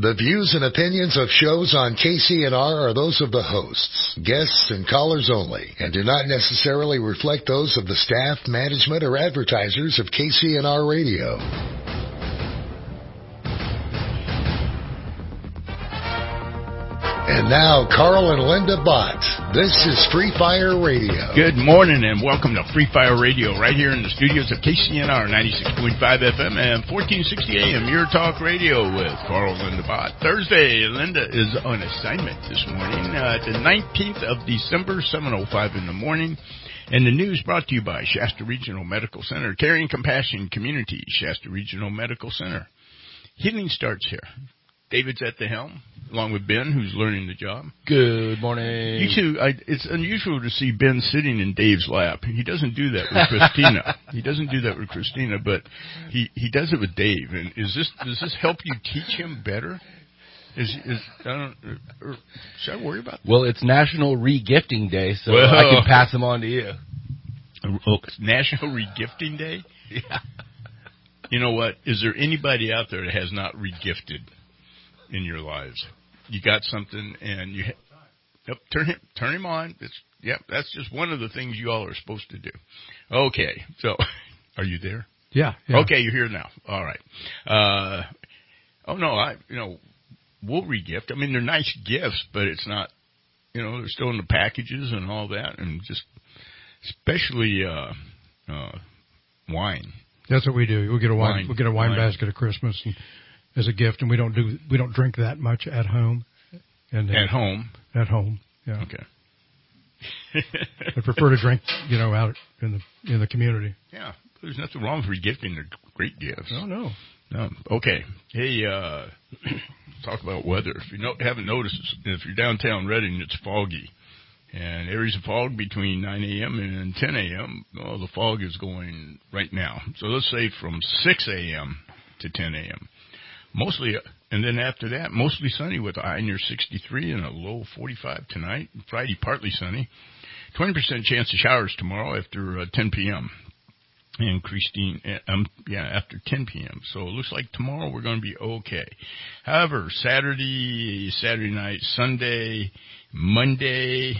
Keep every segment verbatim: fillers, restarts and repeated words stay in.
The views and opinions of shows on K C N R are those of the hosts, guests, and callers only, and do not necessarily reflect those of the staff, management, or advertisers of K C N R Radio. And now, Carl and Linda Bott. This is Free Fire Radio. Good morning and welcome to Free Fire Radio right here in the studios of K C N R ninety-six point five F M and fourteen sixty A M, your talk radio with Carl and Linda Bott. Thursday, Linda is on assignment this morning, uh, the nineteenth of December, seven oh five in the morning. And the news brought to you by Shasta Regional Medical Center, Caring Compassion Community, Shasta Regional Medical Center. Healing starts here. David's at the helm, along with Ben, who's learning the job. Good morning. You two, I, it's unusual to see Ben sitting in Dave's lap. He doesn't do that with Christina. He doesn't do that with Christina, but he, he does it with Dave. And is this does this help you teach him better? Is is I don't or, should I worry about that? Well, it's National Regifting Day, so well, I can pass them on to you. Oh, it's National Regifting Day? Yeah. You know what? Is there anybody out there that has not regifted in your lives? You got something and you yep, turn him turn him on. It's yep, that's just one of the things you all are supposed to do. Okay, so are you there? Yeah, yeah. Okay, you're here now. All right. Uh, oh no, I you know we'll regift. I mean, they're nice gifts, but it's not. You know, they're still in the packages and all that, and just especially uh, uh, wine. That's what we do. We'll get a wine. wine We'll get a wine, wine. basket at Christmas and, as a gift, and we don't do we don't drink that much at home. And uh, At home. At home. Yeah. Okay. I prefer to drink, you know, out in the in the community. Yeah, there's nothing wrong with regifting. They're great gifts. No, no. No. Okay. Hey, uh, talk about weather. If you no, haven't noticed, if you're downtown Reading, it's foggy. And areas of fog between nine a.m. and ten a.m., well, the fog is going right now. So let's say from six a.m. to ten a.m. Mostly, and then after that, mostly sunny with a high near sixty-three and a low forty-five tonight. Friday, partly sunny. twenty percent chance of showers tomorrow after uh, ten p.m. And Christine, um, yeah, after ten p.m. So it looks like tomorrow we're going to be okay. However, Saturday, Saturday night, Sunday, Monday,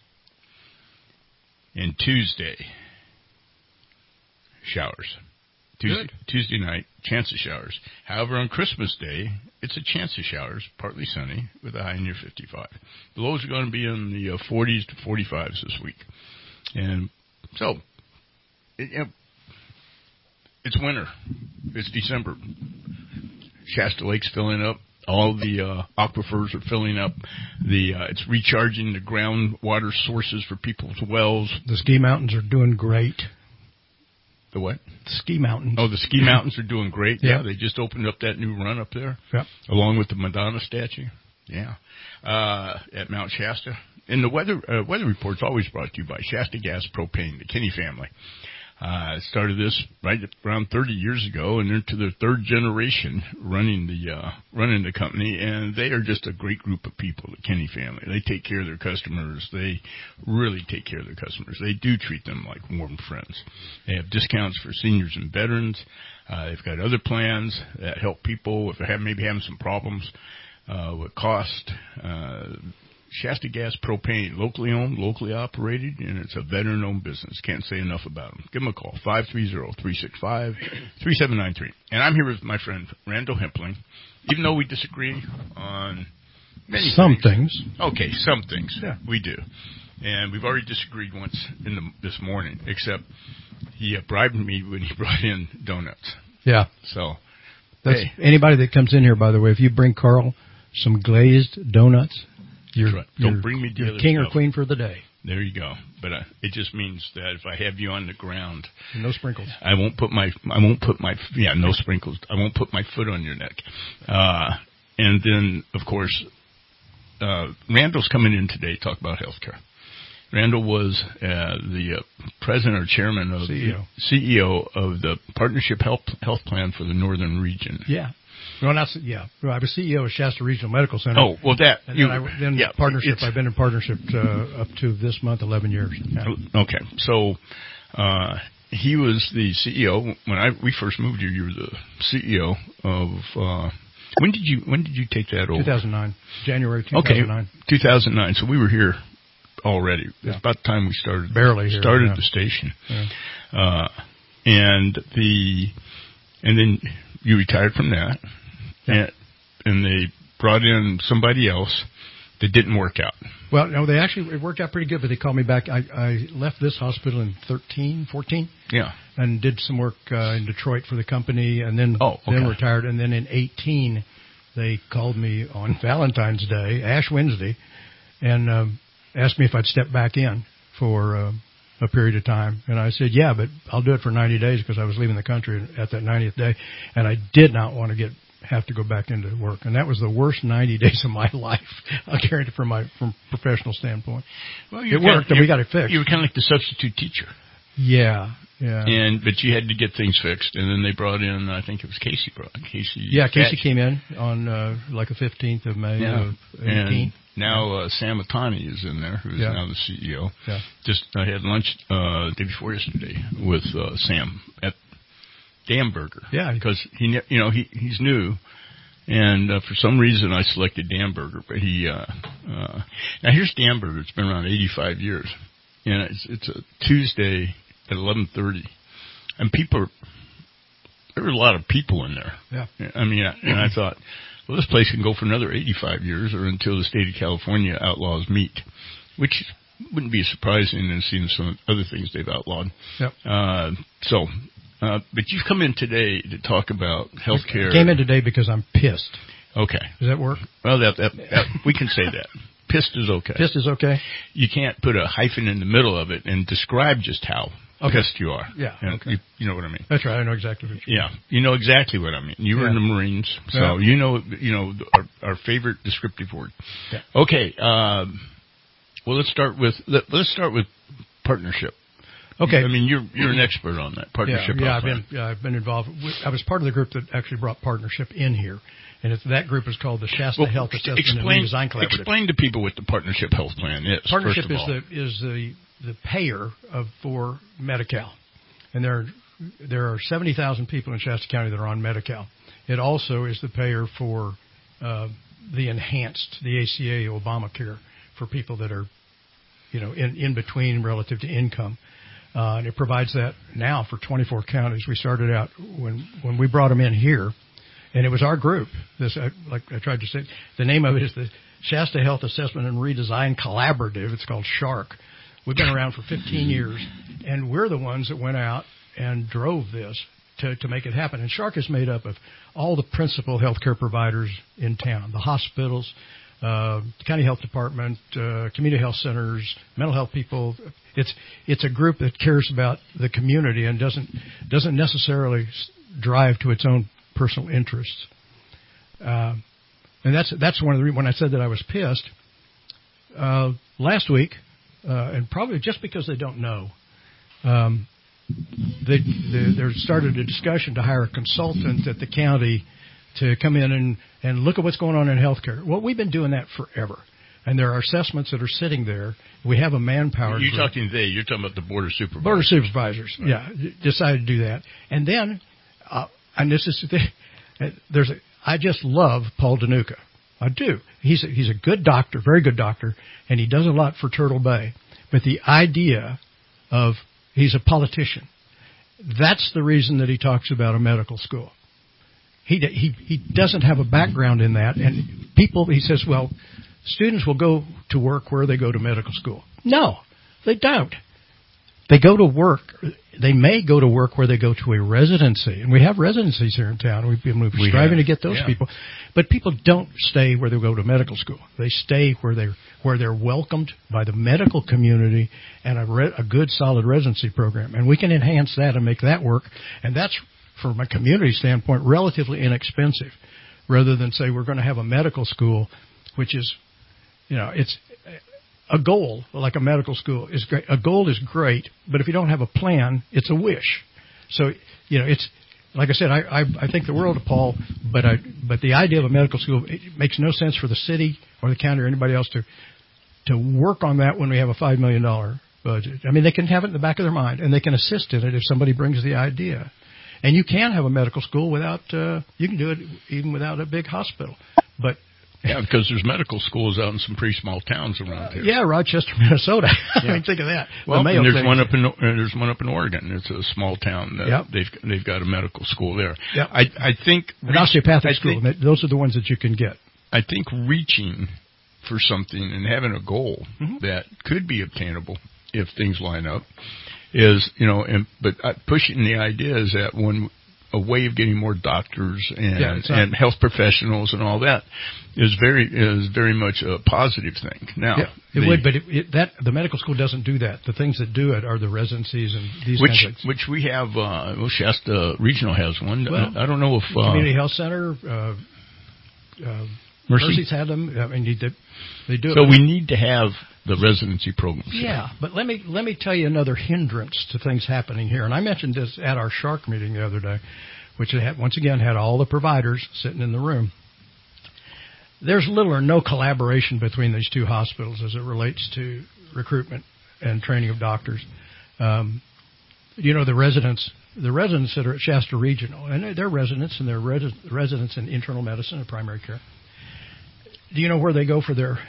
and Tuesday, showers. Tuesday, Tuesday night, chance of showers. However, on Christmas Day, it's a chance of showers, partly sunny, with a high near fifty-five. The lows are going to be in the uh, forties to forty-fives this week. And so, it, you know, it's winter. It's December. Shasta Lake's filling up. All the uh, aquifers are filling up. The uh, it's recharging the groundwater sources for people's wells. The ski mountains are doing great. The what? The ski mountains. Oh, the ski mountains are doing great. Yeah. Yeah, they just opened up that new run up there. Yeah. Along with the Madonna statue. Yeah. Uh, at Mount Shasta. And the weather uh, weather report's always brought to you by Shasta Gas Propane, the Kinney family. Uh, started this right around thirty years ago, and they're to their third generation running the uh, running the company, and they are just a great group of people, the Kinney family. They take care of their customers. They really take care of their customers. They do treat them like warm friends. They have discounts for seniors and veterans. Uh, they've got other plans that help people if they're having, maybe having some problems uh, with cost. Uh, Shasta Gas Propane, locally owned, locally operated, and it's a veteran-owned business. Can't say enough about them. Give them a call, five three zero, three six five, three seven nine three. And I'm here with my friend Randall Hempling, even though we disagree on many Some things. things. Okay, some things. Yeah. We do. And we've already disagreed once in the, this morning, except he uh, bribed me when he brought in donuts. Yeah. So, That's hey. Anybody that comes in here, by the way, if you bring Carl some glazed donuts, You're, right. Don't you're, bring me the you're other king stuff. or queen for the day. There you go. But uh, it just means that if I have you on the ground, no sprinkles. I won't put my I won't put my yeah no sprinkles. I won't put my foot on your neck. Uh, and then of course, uh, Randall's coming in today to talk about healthcare. Randall was uh, the uh, president or chairman of C E O. the C E O of the Partnership Health Health Plan for the Northern Region. Yeah. Well, not yeah. Well, I was C E O of Shasta Regional Medical Center. Oh, well, that and you, then, I, then yeah, partnership. I've been in partnership uh, up to this month, eleven years. Yeah. Okay, so uh, he was the C E O when I we first moved here. You were the C E O of uh, When did you When did you take that over? two thousand nine, January two thousand nine. Okay, two thousand nine. So we were here already. Yeah. It's about the time we started. Barely here, started yeah. the station. Yeah. Uh, and the and then you retired from that, Yeah. and, and they brought in somebody else that didn't work out. Well, no, they actually, it worked out pretty good, but they called me back. I, I left this hospital in thirteen, fourteen. Yeah. And did some work uh, in Detroit for the company, and then Oh, okay. then retired. And then in eighteen, they called me on Valentine's Day, Ash Wednesday, and um, asked me if I'd step back in for uh, a period of time. And I said, yeah, but I'll do it for ninety days because I was leaving the country at that ninetieth day, and I did not want to get have to go back into work. And that was the worst ninety days of my life. I'll carry it from my from professional standpoint. Well, It worked, and we got it fixed. You were kind of like the substitute teacher. Yeah, yeah. And but you had to get things fixed, and then they brought in, I think it was Casey brought Casey. Yeah, Casey Catch. came in on uh, like the fifteenth of May Yeah. of eighteen. And now uh, Sam Matani is in there, who is Yeah. now the C E O. Yeah. Just I had lunch uh, the day before yesterday with uh, Sam at Damberger. Yeah. because he ne- you know he he's new. And uh, for some reason, I selected Damberger. But he uh, uh, now here's Damberger. It's been around eighty-five years, and it's it's a Tuesday at eleven thirty, and people. Are, there were a lot of people in there. Yeah. I mean, I, and I thought, well, this place can go for another eighty-five years, or until the state of California outlaws meat, which wouldn't be surprising in seeing some other things they've outlawed. Yep. Uh, so. Uh, but you've come in today to talk about health care. I came in today because I'm pissed. Okay. Does that work? Well, that, that, that we can say that. Pissed is okay. Pissed is okay? You can't put a hyphen in the middle of it and describe just how Okay. pissed you are. Yeah, And okay. You, you know what I mean. That's right. I know exactly what you Yeah. You know exactly what I mean. You were Yeah. in the Marines, so Yeah. you know, you know, our, our favorite descriptive word. Yeah. Okay. Um, well, let's start with, let, let's start with partnership. Okay. I mean, you're, you're an expert on that partnership. Yeah, yeah I've plan. been yeah, I've been involved. With, I was part of the group that actually brought partnership in here, and it's, that group is called the Shasta Well, Health Assessment explain, and Redesign Collaborative. Explain to people what the partnership health plan is. Partnership first of is all. the is the the payer of for Medi-Cal, and there there are seventy thousand people in Shasta County that are on Medi-Cal. It also is the payer for uh, the enhanced, the A C A, Obamacare, for people that are, you know, in in between relative to income. Uh, and it provides that now for twenty-four counties. We started out when when we brought them in here, and it was our group. This, I, like I tried to say, the name of it is the Shasta Health Assessment and Redesign Collaborative. It's called SHARC. We've been around for fifteen years, and we're the ones that went out and drove this to, to make it happen. And SHARC is made up of all the principal healthcare providers in town, the hospitals, uh, the county health department, uh, community health centers, mental health people. It's it's a group that cares about the community and doesn't doesn't necessarily drive to its own personal interests. Uh, and that's that's one of the reasons when I said that I was pissed uh, last week, uh, and probably just because they don't know. Um, they, they there started a discussion to hire a consultant at the county to come in and, and look at what's going on in healthcare. Well, we've been doing that forever. And there are assessments that are sitting there. We have a manpower You're group. talking they. You're talking about the board of supervisors. Board of supervisors, right. yeah, decided to do that. And then, uh, and this is the thing, there's a, I just love Paul Danuka. I do. He's a, he's a good doctor, very good doctor, and he does a lot for Turtle Bay. But the idea of he's a politician, that's the reason that he talks about a medical school. He he he doesn't have a background in that, and people, he says, well, students will go to work where they go to medical school. No, they don't. They go to work. They may go to work where they go to a residency, and we have residencies here in town. We've been we're We striving have, to get those yeah. people, but people don't stay where they go to medical school. They stay where they where they're welcomed by the medical community and a, re, a good, solid residency program, and we can enhance that and make that work. And that's, from a community standpoint, relatively inexpensive, rather than say we're going to have a medical school, which is, you know, it's a goal, like a medical school is great. A goal is great, but if you don't have a plan, it's a wish. So, you know, it's, like I said, I, I, I think the world of Paul, but I, but the idea of a medical school, it makes no sense for the city or the county or anybody else to, to work on that when we have a five million dollars budget. I mean, they can have it in the back of their mind, and they can assist in it if somebody brings the idea. And you can have a medical school without, uh, you can do it even without a big hospital. But yeah, because there's medical schools out in some pretty small towns around here. Yeah, Rochester, Minnesota. Yeah. I mean, think of that. Well, the Mayo and there's Clinic. one up in uh, there's one up in Oregon. It's a small town. That Yep. They've they've got a medical school there. Yep. I I think An osteopathic I school. think, Those are the ones that you can get. I think reaching for something and having a goal Mm-hmm. that could be obtainable if things line up is, you know, and, but pushing the idea is that one a way of getting more doctors and Yeah, it's not- and health professionals and all that is very is very much a positive thing. Now, Yeah, it the, would, but it, it, that the medical school doesn't do that. The things that do it are the residencies and these which kinds of things. which we have. Uh, well, Shasta Regional has one. Well, I don't know if uh, Community Health Center, uh, uh, Mercy. Mercy's had them. I mean, they, they do. So it. we need to have the residency programs. Yeah, but let me let me tell you another hindrance to things happening here. And I mentioned this at our Shark meeting the other day, which had, once again had all the providers sitting in the room. There's little or no collaboration between these two hospitals as it relates to recruitment and training of doctors. Um, you know, the residents, the residents that are at Shasta Regional, and they're residents, and they're res- residents in internal medicine and primary care. Do you know where they go for their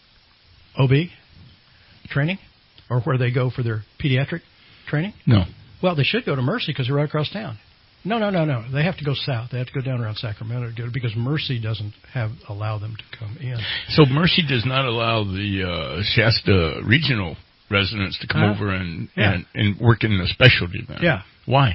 O B training, or where they go for their pediatric training? No. Well, they should go to Mercy because they're right across town. No, no, no, no. They have to go south. They have to go down around Sacramento to go, because Mercy doesn't have allow them to come in. So Mercy does not allow the uh, Shasta Regional residents to come Uh, over and, yeah. and and work in a specialty then. Yeah. Why?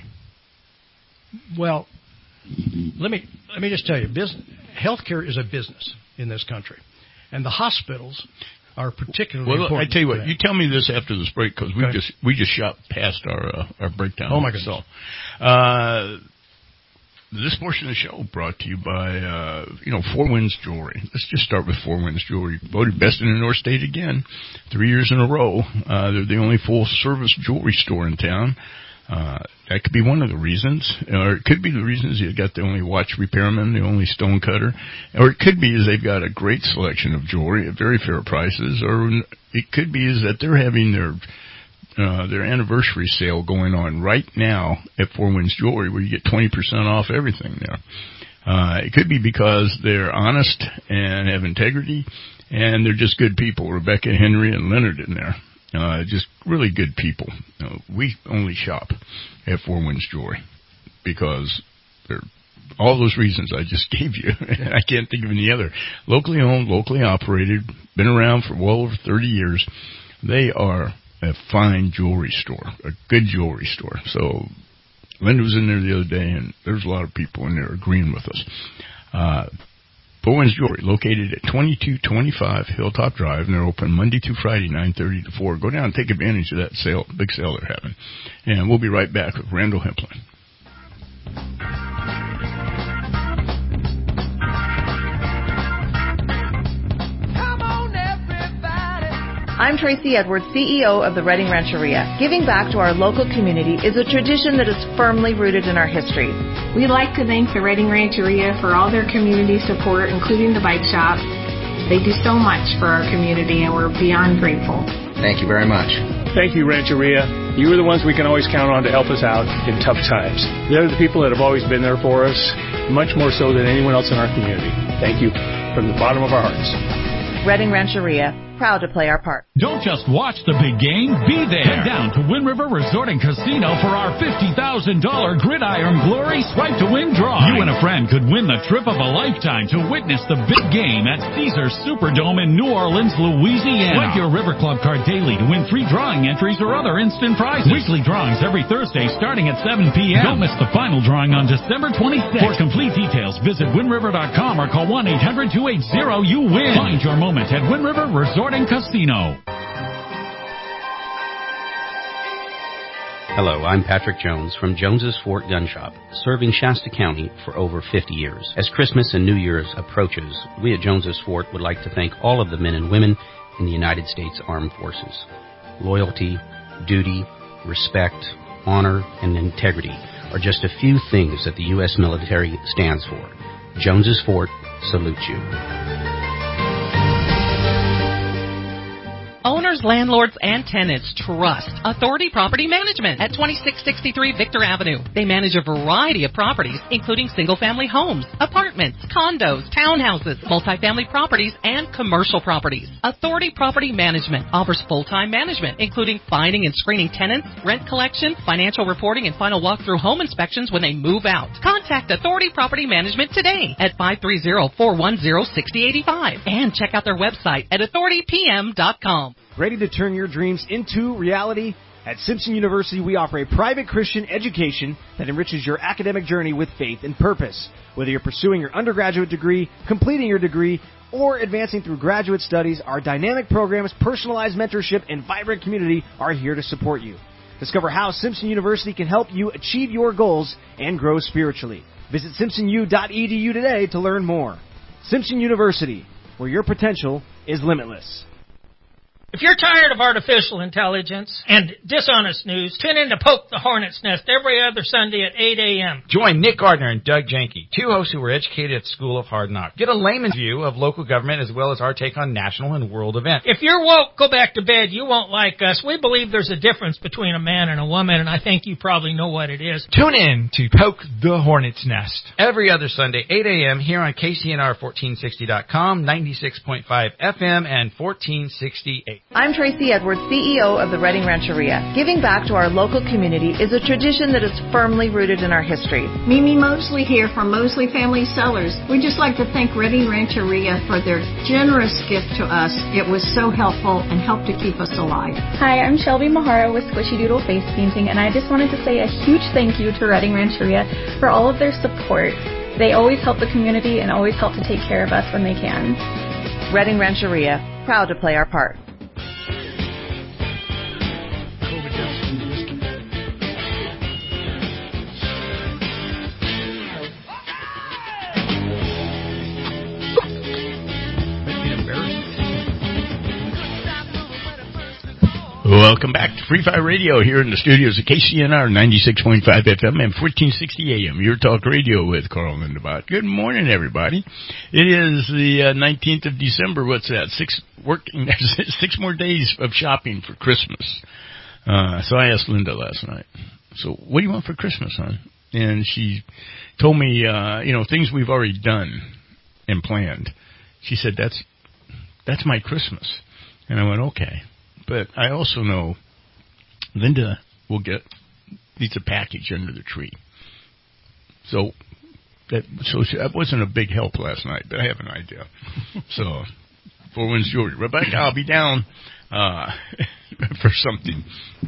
Well, let me let me just tell you, business, healthcare is a business in this country, and the hospitals are particularly Well, important. I tell you for what. that. You tell me this after this break because we Okay. just we just shot past our uh, our breakdown. Oh, my goodness. So, uh, this portion of the show brought to you by uh, you know Four Winds Jewelry. Let's just start with Four Winds Jewelry, voted best in the North State again, three years in a row. Uh, they're the only full service jewelry store in town. Uh, that could be one of the reasons, or it could be the reasons you got the only watch repairman, the only stone cutter, or it could be is they've got a great selection of jewelry at very fair prices, or it could be is that they're having their uh, their anniversary sale going on right now at Four Winds Jewelry, where you get twenty percent off everything there. Uh, it could be because they're honest and have integrity, and they're just good people. Rebecca, Henry, and Leonard in there. Uh, just really good people. Uh, we only shop at Four Winds Jewelry because they're all those reasons I just gave you. And I can't think of any other. Locally owned, locally operated, been around for well over thirty years. They are a fine jewelry store, a good jewelry store. So Linda was in there the other day, and there's a lot of people in there agreeing with us. Uh, Four Winds Jewelry, located at twenty-two twenty-five Hilltop Drive, and they're open Monday through Friday, nine thirty to four. Go down and take advantage of that sale, big sale they're having. And we'll be right back with Randall Hemplin. I'm Tracy Edwards, C E O of the Redding Rancheria. Giving back to our local community is a tradition that is firmly rooted in our history. We'd like to thank the Redding Rancheria for all their community support, including the bike shop. They do so much for our community, and we're beyond grateful. Thank you very much. Thank you, Rancheria. You are the ones we can always count on to help us out in tough times. They're the people that have always been there for us, much more so than anyone else in our community. Thank you from the bottom of our hearts. Redding Rancheria, proud to play our part. Don't just watch the big game, be there. Head down to Wind River Resort and Casino for our fifty thousand dollars Gridiron Glory Swipe to Win draw. You and a friend could win the trip of a lifetime to witness the big game at Caesars Superdome in New Orleans, Louisiana. Swipe your River Club card daily to win free drawing entries or other instant prizes. Weekly drawings every Thursday starting at seven p.m. Don't miss the final drawing on December twenty-sixth. For complete details, visit wind river dot com or call one eight hundred two eight zero you win. Find your moment at Wind River Resort and Casino. Hello, I'm Patrick Jones from Jones's Fort Gun Shop, serving Shasta County for over fifty years. As Christmas and New Year's approaches, we at Jones's Fort would like to thank all of the men and women in the United States Armed Forces. Loyalty, duty, respect, honor, and integrity are just a few things that the U S military stands for. Jones's Fort salutes you. Owners, landlords, and tenants trust Authority Property Management at twenty-six sixty-three Victor Avenue. They manage a variety of properties, including single-family homes, apartments, condos, townhouses, multifamily properties, and commercial properties. Authority Property Management offers full-time management, including finding and screening tenants, rent collection, financial reporting, and final walkthrough home inspections when they move out. Contact Authority Property Management today at five three zero, four one zero, six zero eight five and check out their website at authority p m dot com. Ready to turn your dreams into reality? At Simpson University, we offer a private Christian education that enriches your academic journey with faith and purpose. Whether you're pursuing your undergraduate degree, completing your degree, or advancing through graduate studies, our dynamic programs, personalized mentorship, and vibrant community are here to support you. Discover how Simpson University can help you achieve your goals and grow spiritually. Visit simpson u dot e d u today to learn more. Simpson University, where your potential is limitless. If you're tired of artificial intelligence and dishonest news, tune in to Poke the Hornet's Nest every other Sunday at eight a.m. Join Nick Gardner and Doug Janke, two hosts who were educated at School of Hard Knocks. Get a layman's view of local government as well as our take on national and world events. If you're woke, go back to bed. You won't like us. We believe there's a difference between a man and a woman, and I think you probably know what it is. Tune in to Poke the Hornet's Nest every other Sunday, eight a.m. here on K C N R fourteen sixty dot com, ninety-six point five F M, and fourteen sixty-eight. I'm Tracy Edwards, C E O of the Redding Rancheria. Giving back to our local community is a tradition that is firmly rooted in our history. Mimi Mosley here from Mosley Family Cellars. We'd just like to thank Redding Rancheria for their generous gift to us. It was so helpful and helped to keep us alive. Hi, I'm Shelby Mahara with Squishy Doodle Face Painting, and I just wanted to say a huge thank you to Redding Rancheria for all of their support. They always help the community and always help to take care of us when they can. Redding Rancheria, proud to play our part. Welcome back to Free Fire Radio here in the studios of K C N R ninety-six point five F M and fourteen sixty A M. Your talk radio with Carl Lindebot. Good morning, everybody. It is the uh, nineteenth of December. What's that? Six working, six more days of shopping for Christmas. Uh, so I asked Linda last night, so what do you want for Christmas, hon? And she told me, uh, you know, things we've already done and planned. She said, that's, that's my Christmas. And I went, okay. But I also know Linda will get needs a package under the tree. So that so she, that wasn't a big help last night, but I have an idea. So four wins Georgia. Rebecca, I'll be down uh, for something.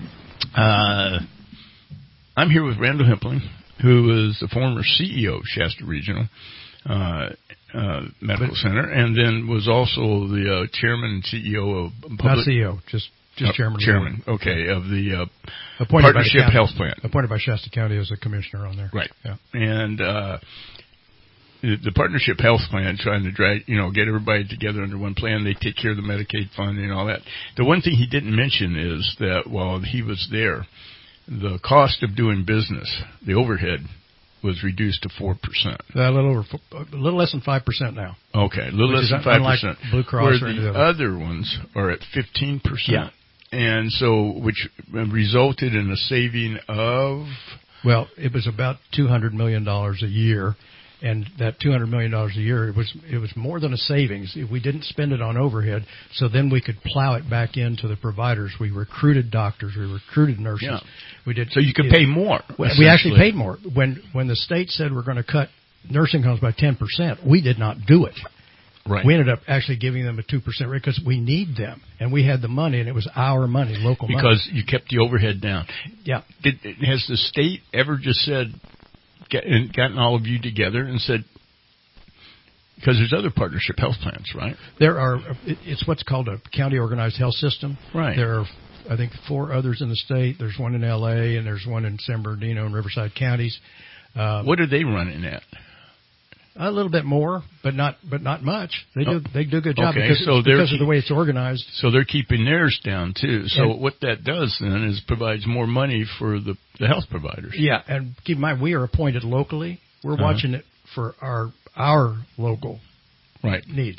Uh, I'm here with Randall Hempling, who is the former C E O of Shasta Regional uh, uh, Medical Center, and then was also the uh, chairman and C E O of Public... Not C E O, just just uh, chairman. Chairman, okay, of the uh, appointed Partnership by the Health Plan. Appointed by Shasta County as a commissioner on there. Right. Yeah. And uh, the, the Partnership Health Plan, trying to drag, you know, get everybody together under one plan. They take care of the Medicaid fund and all that. The one thing he didn't mention is that while he was there, the cost of doing business, the overhead, was reduced to four percent. A little over, a little less than five percent now. Okay, a little less than five percent. Blue Cross where or the other ones are at fifteen percent. Yeah. And so, which resulted in a saving of? Well, it was about two hundred million dollars a year. And that two hundred million dollars a year, it was it was more than a savings. We didn't spend it on overhead, so then we could plow it back into the providers. We recruited doctors. We recruited nurses. Yeah. We did. So you could it, pay more. We actually paid more. When when the state said we're going to cut nursing homes by ten percent, we did not do it. Right. We ended up actually giving them a two percent rate because we need them, and we had the money, and it was our money, local because money. Because you kept the overhead down. Yeah. Did, has the state ever just said, get, gotten all of you together and said, because there's other partnership health plans, right? There are. It's what's called a county organized health system. Right. There are, I think, four others in the state. There's one in L A and there's one in San Bernardino and Riverside counties. Um, what are they running at? A little bit more, but not, but not much. They do, oh. they do a good job okay, because, so because keep, of the way it's organized. So they're keeping theirs down too. So and, what that does then is provides more money for the, the health providers. Yeah, and keep in mind we are appointed locally. We're uh-huh. watching it for our our local right needs.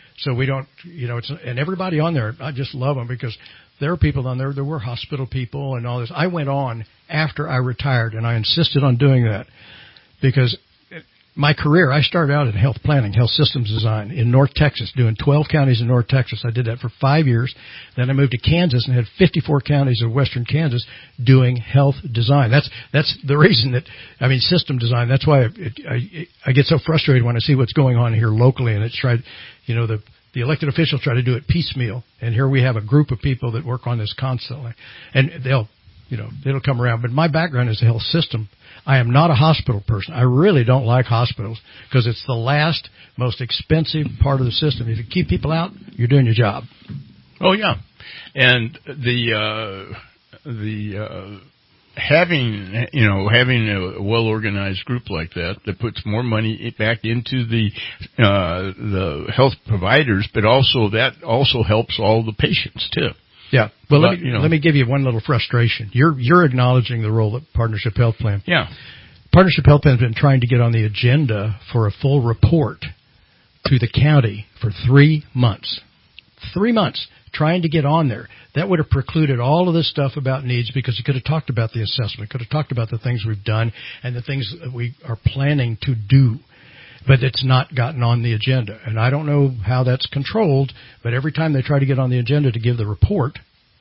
So we don't, you know, it's, and everybody on there, I just love them because there are people on there, there were hospital people and all this. I went on after I retired, and I insisted on doing that because my career, I started out in health planning, health systems design in North Texas, doing twelve counties in North Texas. I did that for five years. Then I moved to Kansas and had fifty-four counties of western Kansas doing health design. That's that's the reason that, I mean, system design. That's why it, I, I get so frustrated when I see what's going on here locally, and it's tried, you know, the the elected officials try to do it piecemeal, and here we have a group of people that work on this constantly, and they'll, you know, it'll come around. But my background is a health system. I am not a hospital person. I really don't like hospitals because it's the last, most expensive part of the system. If you keep people out, you're doing your job. Oh yeah, and the uh, the uh, having you know having a well organized group like that that puts more money back into the uh, the health providers, but also that also helps all the patients too. Yeah. Well, but, let me you know, let me give you one little frustration. You're you're acknowledging the role of Partnership Health Plan. Yeah. Partnership Health Plan has been trying to get on the agenda for a full report to the county for three months. Three months trying to get on there. That would have precluded all of this stuff about needs because you could have talked about the assessment, could have talked about the things we've done and the things that we are planning to do. But it's not gotten on the agenda. And I don't know how that's controlled, but every time they try to get on the agenda to give the report,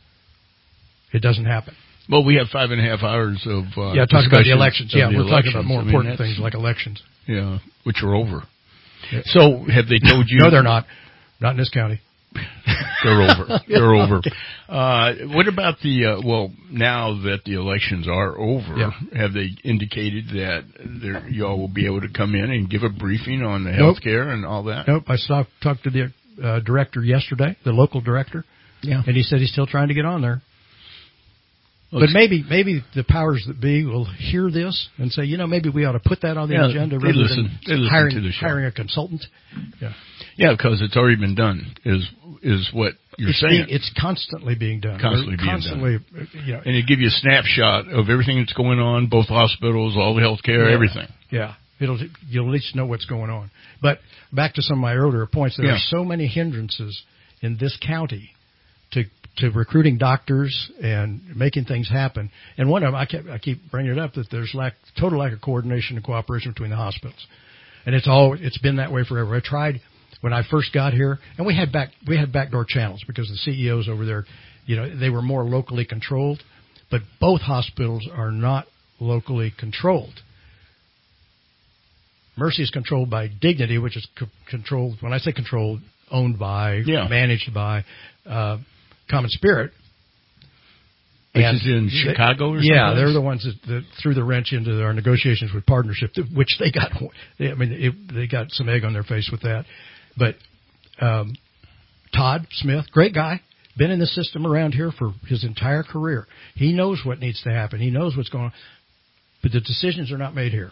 it doesn't happen. Well, we have five and a half hours of uh, yeah, talk about the elections. Yeah, the we're elections. talking about more I mean, important things like elections. Yeah, which are over. Yeah. So have they told you? No, they're not. Not in this county. They're over. They're over. Uh, what about the, uh, well, now that the elections are over, yeah. have they indicated that y'all will be able to come in and give a briefing on the health care nope. and all that? Nope. I saw, talked to the uh, director yesterday, the local director, yeah, and he said he's still trying to get on there. Well, but maybe maybe the powers that be will hear this and say, you know, maybe we ought to put that on the yeah, agenda they rather listen. than they hiring, to the show. hiring a consultant. Yeah. Yeah, because it's already been done, is is what you're it's saying. Being, it's constantly being done. Constantly being constantly, done. You know, and it give you a snapshot of everything that's going on, both hospitals, all the health care, yeah, everything. Yeah, it'll you'll at least know what's going on. But back to some of my earlier points, there yeah. are so many hindrances in this county to to recruiting doctors and making things happen. And one of them, I keep, I keep bringing it up, that there's lack, total lack of coordination and cooperation between the hospitals. And it's all, it's been that way forever. I tried when I first got here, and we had back, we had backdoor channels because the C E Os over there, you know, they were more locally controlled, but both hospitals are not locally controlled. Mercy is controlled by Dignity, which is co- controlled, when I say controlled, owned by, yeah. managed by, uh, Common Spirit. Which and is in they, Chicago or something? Yeah, they're the ones that, that threw the wrench into our negotiations with Partnership, which they got, I mean, it, they got some egg on their face with that. But um, Todd Smith, great guy, been in the system around here for his entire career. He knows what needs to happen. He knows what's going on. But the decisions are not made here.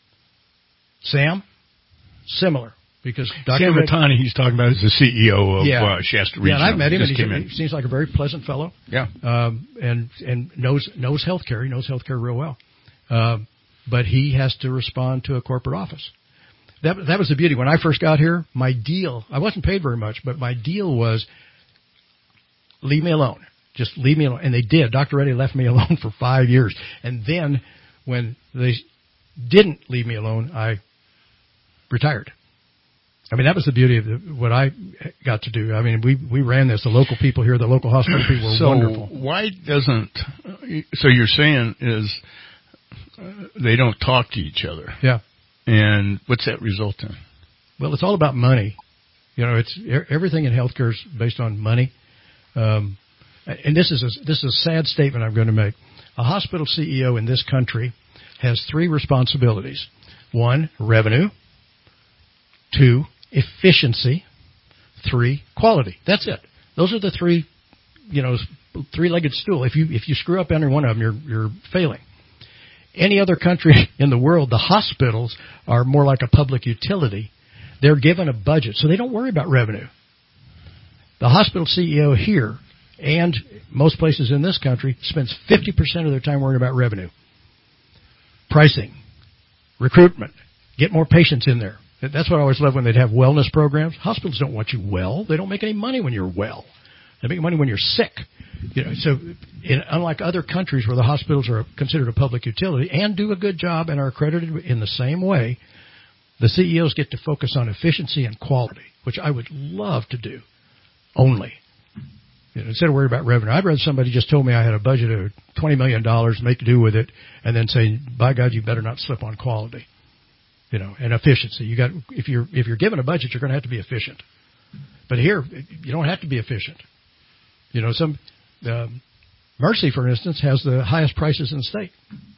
Sam, similar. Because Doctor Sam Matani, he's talking about, is the C E O of yeah. uh, Shasta Regional. Yeah, and I've met him, and he he seems like a very pleasant fellow. Yeah, um, and and knows knows healthcare. He knows healthcare real well. Uh, but he has to respond to a corporate office. That that was the beauty. When I first got here, my deal, I wasn't paid very much, but my deal was leave me alone. Just leave me alone. And they did. Doctor Reddy left me alone for five years. And then when they didn't leave me alone, I retired. I mean, that was the beauty of the, what I got to do. I mean, we we ran this. The local people here, the local hospital people were so wonderful. Why doesn't, so you're saying is uh, they don't talk to each other. Yeah. And what's that result in? Well, it's all about money. You know, it's everything in healthcare is based on money. Um, and this is a, this is a sad statement I'm going to make. A hospital C E O in this country has three responsibilities. One, revenue. Two, efficiency. Three, quality. That's it. Those are the three, you know, three-legged stool. If you if you screw up any one of them, you're you're failing. Any other country in the world, the hospitals are more like a public utility. They're given a budget, so they don't worry about revenue. The hospital C E O here and most places in this country spends fifty percent of their time worrying about revenue. Pricing, recruitment, get more patients in there. That's what I always love when they'd have wellness programs. Hospitals don't want you well. They don't make any money when you're well. They make money when you're sick. You know, so in, unlike other countries where the hospitals are considered a public utility and do a good job and are accredited in the same way, the C E Os get to focus on efficiency and quality, which I would love to do only. You know, instead of worrying about revenue, I'd rather somebody just told me I had a budget of twenty million dollars, make do with it, and then say, by God, you better not slip on quality. You know, and efficiency. You got if you're if you're given a budget, you're going to have to be efficient. But here, you don't have to be efficient. You know, some um, Mercy, for instance, has the highest prices in the state,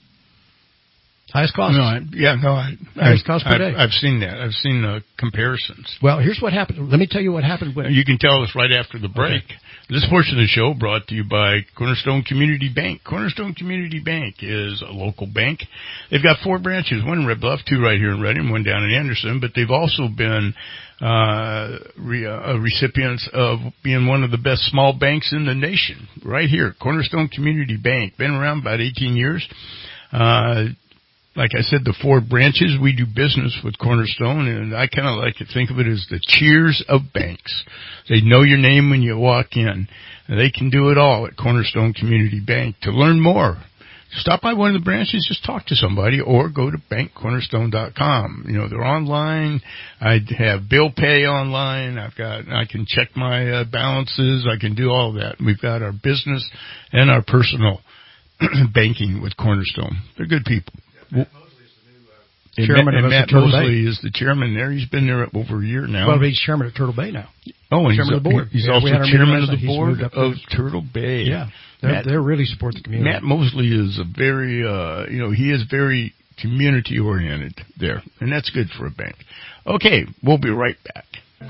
highest costs. No, I, yeah, no, I, highest I, cost per I've, day. I've seen that. I've seen the comparisons. Well, here's what happened. Let me tell you what happened when you can tell us right after the break. Okay. This portion of the show brought to you by Cornerstone Community Bank. Cornerstone Community Bank is a local bank. They've got four branches, one in Red Bluff, two right here in Redding, one down in Anderson, but they've also been uh, re, uh, recipients of being one of the best small banks in the nation, right here. Cornerstone Community Bank, been around about eighteen years. Uh, Like I said, the four branches, we do business with Cornerstone, and I kind of like to think of it as the Cheers of banks. They know your name when you walk in. And they can do it all at Cornerstone Community Bank. To learn more, stop by one of the branches, just talk to somebody, or go to bank cornerstone dot com. You know, they're online. I have bill pay online. I've got, I can check my uh, balances. I can do all that. We've got our business and our personal banking with Cornerstone. They're good people. Matt Mosley is the new uh, chairman and of Matt Turtle Mosley Bay. is the chairman there. He's been there over a year now. Well, he's chairman of Turtle Bay now. Oh, and chairman he's, of the board. He's yeah, also chairman of the board of to, Turtle Bay. Yeah, they they really support the community. Matt Mosley is a very, uh, you know, he is very community oriented there, and that's good for a bank. Okay, we'll be right back.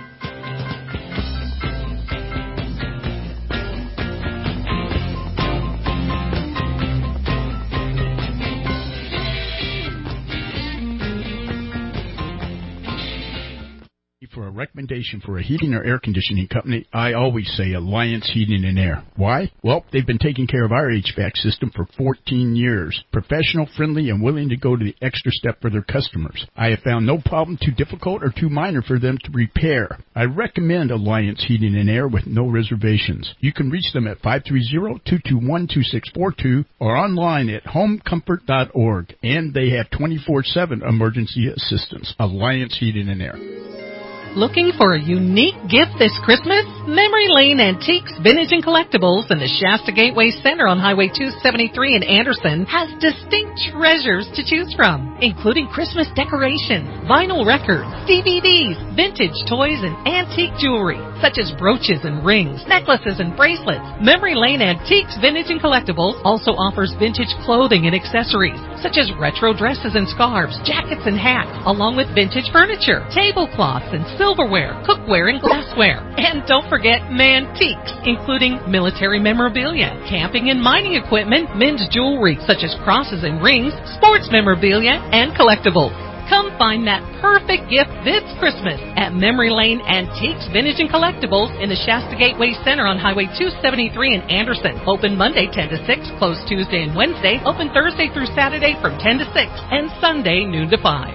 For a recommendation for a heating or air conditioning company, I always say Alliance Heating and Air. Why? Well, they've been taking care of our H V A C system for fourteen years. Professional, friendly, and willing to go to the extra step for their customers. I have found no problem too difficult or too minor for them to repair. I recommend Alliance Heating and Air with no reservations. You can reach them at five three zero, two two one, two six four two or online at home comfort dot org. And they have twenty-four seven emergency assistance. Alliance Heating and Air. Looking for a unique gift this Christmas? Memory Lane Antiques, Vintage and Collectibles in the Shasta Gateway Center on Highway two seventy-three in Anderson has distinct treasures to choose from, including Christmas decorations, vinyl records, D V Ds, vintage toys, and antique jewelry, such as brooches and rings, necklaces and bracelets. Memory Lane Antiques, Vintage and Collectibles also offers vintage clothing and accessories, such as retro dresses and scarves, jackets and hats, along with vintage furniture, tablecloths, and silverware, cookware, and glassware. And don't forget Mantiques, including military memorabilia, camping and mining equipment, men's jewelry such as crosses and rings, sports memorabilia, and collectibles. Come find that perfect gift this Christmas at Memory Lane Antiques, Vintage and Collectibles in the Shasta Gateway Center on Highway two seventy-three in Anderson. Open Monday ten to six, closed Tuesday and Wednesday, open Thursday through Saturday from ten to six, and Sunday noon to five.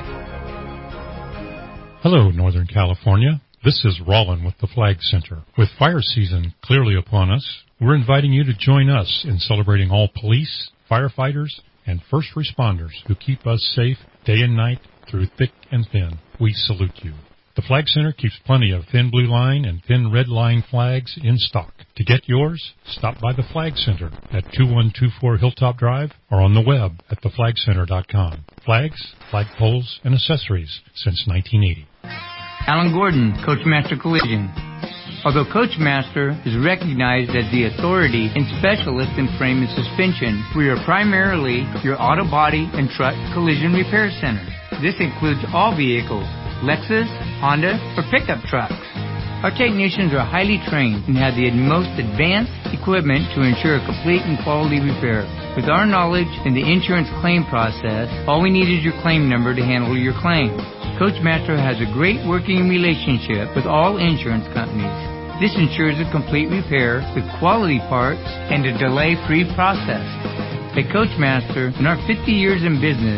Hello, Northern California. This is Rollin with the Flag Center. With fire season clearly upon us, we're inviting you to join us in celebrating all police, firefighters, and first responders who keep us safe day and night through thick and thin. We salute you. The Flag Center keeps plenty of thin blue line and thin red line flags in stock. To get yours, stop by the Flag Center at two one two four Hilltop Drive or on the web at the flag center dot com. Flags, flagpoles, and accessories since nineteen eighty. Alan Gordon, Coachmaster Collision. Although Coachmaster is recognized as the authority and specialist in frame and suspension, we are primarily your auto body and truck collision repair center. This includes all vehicles, Lexus, Honda, or pickup trucks. Our technicians are highly trained and have the most advanced equipment to ensure a complete and quality repair. With our knowledge in the insurance claim process, all we need is your claim number to handle your claim. Coachmaster has a great working relationship with all insurance companies. This ensures a complete repair with quality parts and a delay-free process. At Coachmaster, in our fifty years in business,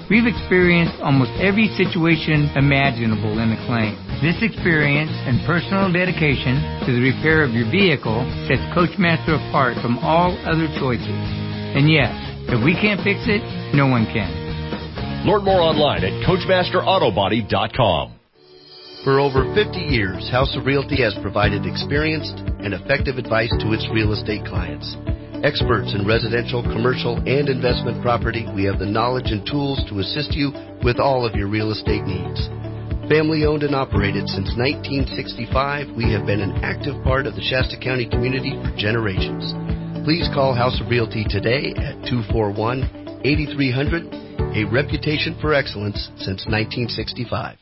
We've experienced almost every situation imaginable in a claim. This experience and personal dedication to the repair of your vehicle sets Coachmaster apart from all other choices. And yes, if we can't fix it, no one can. Learn more online at Coachmaster Auto Body dot com. For over fifty years, House of Realty has provided experienced and effective advice to its real estate clients. Experts in residential, commercial, and investment property, we have the knowledge and tools to assist you with all of your real estate needs. Family owned and operated since nineteen sixty-five, we have been an active part of the Shasta County community for generations. Please call House of Realty today at two four one, eight three zero zero, a reputation for excellence since nineteen sixty-five.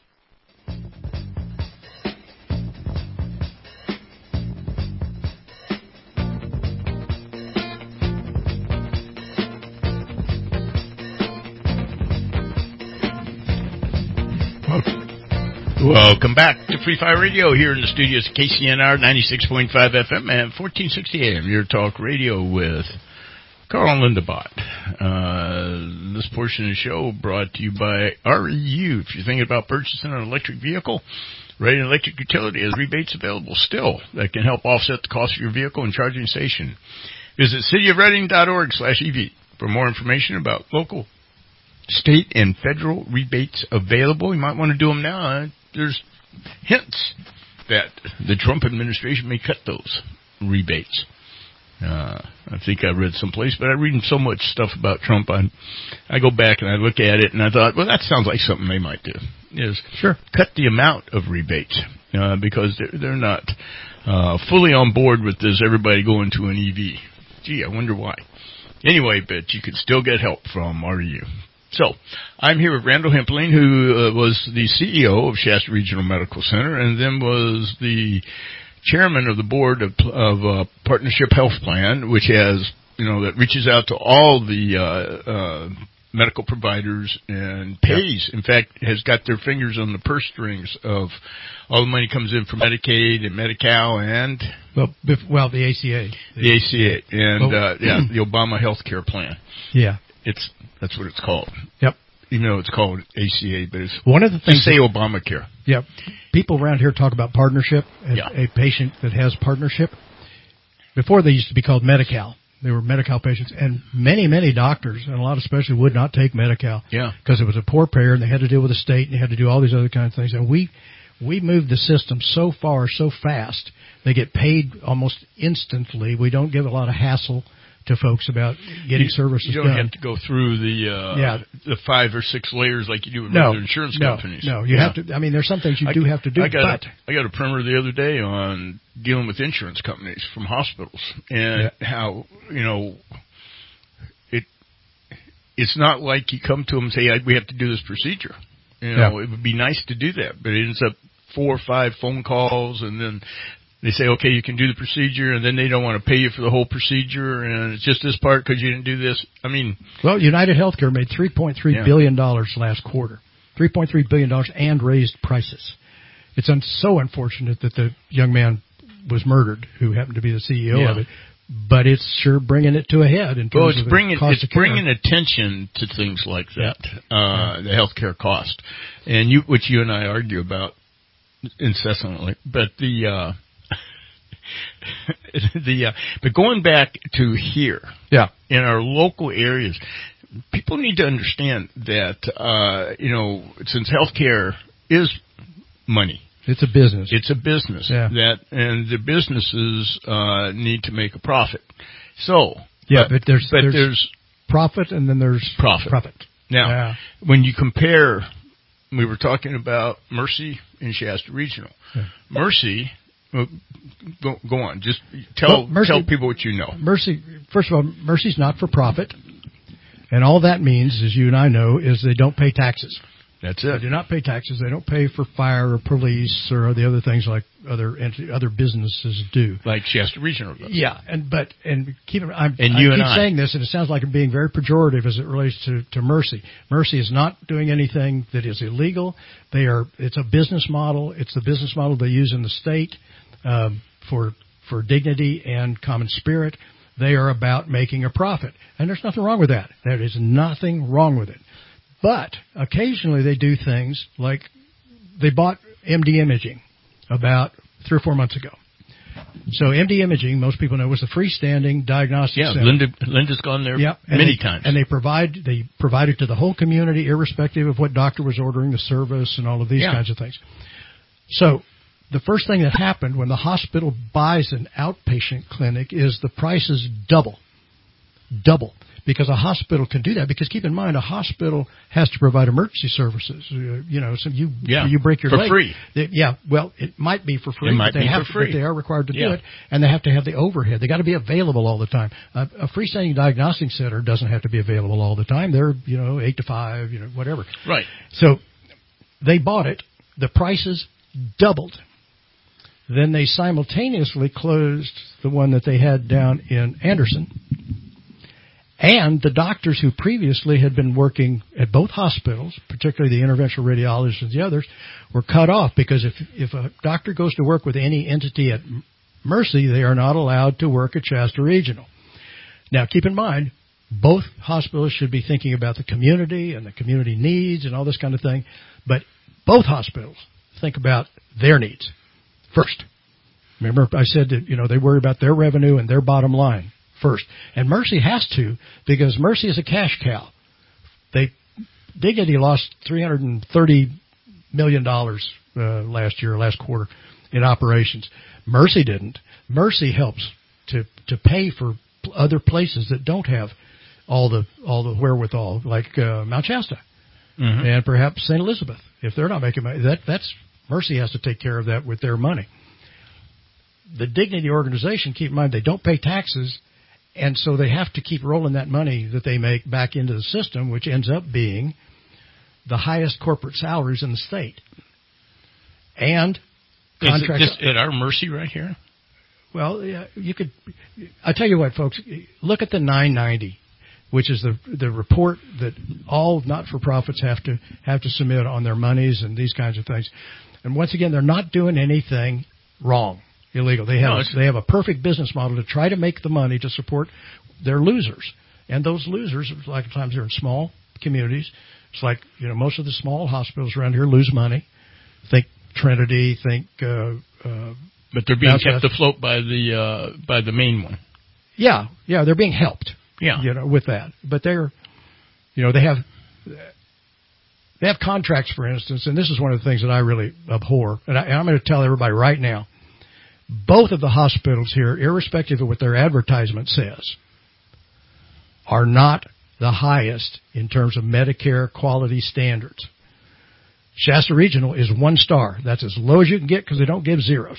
Welcome back to Free Fire Radio here in the studios of K C N R ninety-six point five F M and fourteen sixty A M, your talk radio with Carl Lindebott. Uh, this portion of the show brought to you by R E U. If you're thinking about purchasing an electric vehicle, Reading Electric Utility has rebates available still that can help offset the cost of your vehicle and charging station. Visit cityofreading.org slash EV for more information about local, state, and federal rebates available. You might want to do them now. There's hints that the Trump administration may cut those rebates. Uh, I think I read someplace, but I read so much stuff about Trump, I, I go back and I look at it, and I thought, well, that sounds like something they might do. Is sure cut the amount of rebates uh, because they're, they're not uh, fully on board with this. Everybody going to an E V. Gee, I wonder why. Anyway, but you can still get help from R E U. So, I'm here with Randall Hempling, who uh, was the C E O of Shasta Regional Medical Center and then was the chairman of the board of, of uh, Partnership Health Plan, which has, you know, that reaches out to all the uh, uh, medical providers and pays. Yep. In fact, has got their fingers on the purse strings of all the money comes in from Medicaid and Medi-Cal and... Well, well, the A C A. The A C A and, well, uh, yeah, the Obama Health Care Plan. Yeah. It's That's what it's called. Yep. Even though it's called A C A, but it's one of the things. Just say Obamacare. Yep. People around here talk about partnership. And yeah. A patient that has partnership. Before they used to be called Medi-Cal. They were Medi-Cal patients, and many, many doctors, and a lot especially, would not take Medi-Cal. Yeah. Because it was a poor payer, and they had to deal with the state, and they had to do all these other kinds of things. And we we moved the system so far, so fast. They get paid almost instantly. We don't give a lot of hassle to folks about getting you, services you don't done. have to go through the uh, yeah. the five or six layers like you do with no, other insurance no, companies. No, you yeah. have to. I mean, there's some things you I, do have to do. I got but a, I got a primer the other day on dealing with insurance companies from hospitals and yeah. how you know it. It's not like you come to them and say we have to do this procedure. You know, yeah. It would be nice to do that, but it ends up four or five phone calls, and then they say, okay, you can do the procedure, and then they don't want to pay you for the whole procedure, and it's just this part because you didn't do this. I mean... Well, United Healthcare made three point three yeah. billion dollars last quarter, three point three billion dollars, and raised prices. It's un- so unfortunate that the young man was murdered, who happened to be the C E O yeah. of it, but it's sure bringing it to a head in terms well, it's of bringing, cost it's of care. bringing attention to things like that, yeah. uh, yeah. the healthcare cost, and you, which you and I argue about incessantly, but the... Uh, the uh, but going back to here, yeah, in our local areas, people need to understand that uh, you know, since healthcare is money, it's a business. It's a business. Yeah. That and the businesses uh, need to make a profit. So yeah, but, but there's but there's, there's profit and then there's profit. Profit. Now, yeah. when you compare, we were talking about Mercy and Shasta Regional. Yeah. Mercy. Well, go, go on. Just tell well, Mercy, tell people what you know. Mercy, first of all, Mercy's not for profit, and all that means, as you and I know, is they don't pay taxes. That's it. They do not pay taxes. They don't pay for fire or police or the other things like other other businesses do. Like Shasta Regional does. Yeah, and but and keep I'm, and I you keep and I. saying this, and it sounds like I'm being very pejorative as it relates to, to Mercy. Mercy is not doing anything that is illegal. They are. It's a business model. It's the business model they use in the state um, for for dignity and common spirit. They are about making a profit, and there's nothing wrong with that. There is nothing wrong with it. But occasionally they do things like they bought M D Imaging about three or four months ago. So M D Imaging, most people know, was a freestanding diagnostic yeah, center. Linda, Linda's gone there yep. many they, times. And they provide they provide it to the whole community, irrespective of what doctor was ordering the service and all of these yeah. kinds of things. So the first thing that happened when the hospital buys an outpatient clinic is the prices double. Double. Because a hospital can do that. Because keep in mind, a hospital has to provide emergency services. Uh, you know, so you yeah, you break your for leg. free. They, yeah, well, it might be for free. It might but they be have for to, free. But they are required to yeah. do it, and they have to have the overhead. They got to be available all the time. Uh, a freestanding diagnostic center doesn't have to be available all the time. They're you know eight to five, you know whatever. Right. So they bought it. The prices doubled. Then they simultaneously closed the one that they had down in Anderson. And the doctors who previously had been working at both hospitals, particularly the interventional radiologists and the others, were cut off because if if a doctor goes to work with any entity at Mercy, they are not allowed to work at Shasta Regional. Now, keep in mind, both hospitals should be thinking about the community and the community needs and all this kind of thing, but both hospitals think about their needs first. Remember, I said that, you know, they worry about their revenue and their bottom line first. And Mercy has to, because Mercy is a cash cow. They Dignity lost three hundred thirty million dollars uh, last year, last quarter, in operations. Mercy didn't. Mercy helps to to pay for other places that don't have all the all the wherewithal, like uh, Mount Shasta mm-hmm. and perhaps Saint Elizabeth. If they're not making money, that that's Mercy has to take care of that with their money. The Dignity organization, keep in mind, they don't pay taxes. And so they have to keep rolling that money that they make back into the system, which ends up being the highest corporate salaries in the state. And contract. Is it just at our Mercy right here? Well, yeah, you could. I tell you what, folks. Look at the nine ninety, which is the the report that all not-for-profits have to have to submit on their monies and these kinds of things. And once again, they're not doing anything wrong. Illegal. They have no, they have a perfect business model to try to make the money to support their losers, and those losers, a lot of times, they're in small communities. It's like you know most of the small hospitals around here lose money. Think Trinity. Think. Uh, uh, but they're being kept afloat by the uh, by the main one. Yeah, yeah, they're being helped. Yeah, you know, with that, but they're, you know, they have they have contracts, for instance, and this is one of the things that I really abhor, and, I, and I'm going to tell everybody right now. Both of the hospitals here, irrespective of what their advertisement says, are not the highest in terms of Medicare quality standards. Shasta Regional is one star. That's as low as you can get because they don't give zeros.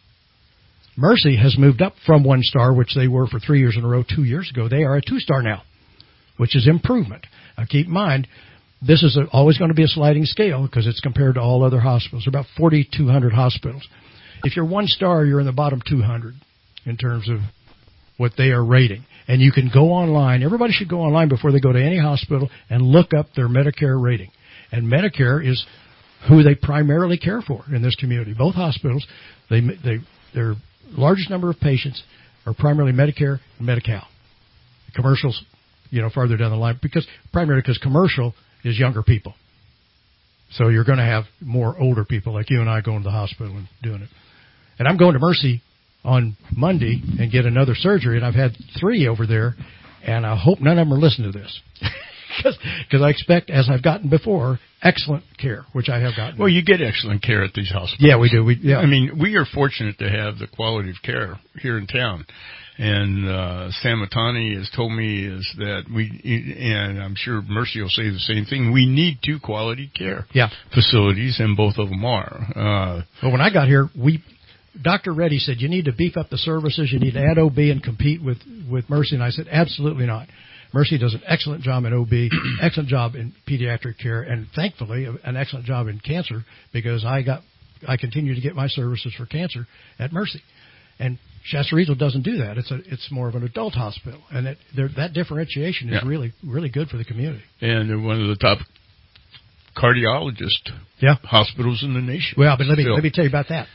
Mercy has moved up from one star, which they were for three years in a row two years ago. They are a two-star now, which is improvement. Now, keep in mind, this is a, always going to be a sliding scale because it's compared to all other hospitals. There are about forty-two hundred hospitals. If you're one star, you're in the bottom two hundred in terms of what they are rating. And you can go online. Everybody should go online before they go to any hospital and look up their Medicare rating. And Medicare is who they primarily care for in this community. Both hospitals, they, they, their largest number of patients are primarily Medicare and Medi-Cal. Commercials, you know, farther down the line, because primarily because commercial is younger people. So you're going to have more older people like you and I going to the hospital and doing it. And I'm going to Mercy on Monday and get another surgery, and I've had three over there, and I hope none of them are listening to this. Because I expect, as I've gotten before, excellent care, which I have gotten. Well, you get excellent care at these hospitals. Yeah, we do. We, yeah. I mean, we are fortunate to have the quality of care here in town. And uh, Sam Matani has told me is that we, and I'm sure Mercy will say the same thing, we need two quality care yeah. facilities, and both of them are. Uh, well, when I got here, we Doctor Reddy said, you need to beef up the services, you need to add O B and compete with, with Mercy. And I said, absolutely not. Mercy does an excellent job in O B, excellent job in pediatric care, and thankfully an excellent job in cancer, because I got I continue to get my services for cancer at Mercy. And Shasta Regional doesn't do that. It's a it's more of an adult hospital, and it, that differentiation is yeah. really really good for the community. And they're one of the top cardiologist yeah. hospitals in the nation. Well, but let me still. let me tell you about that.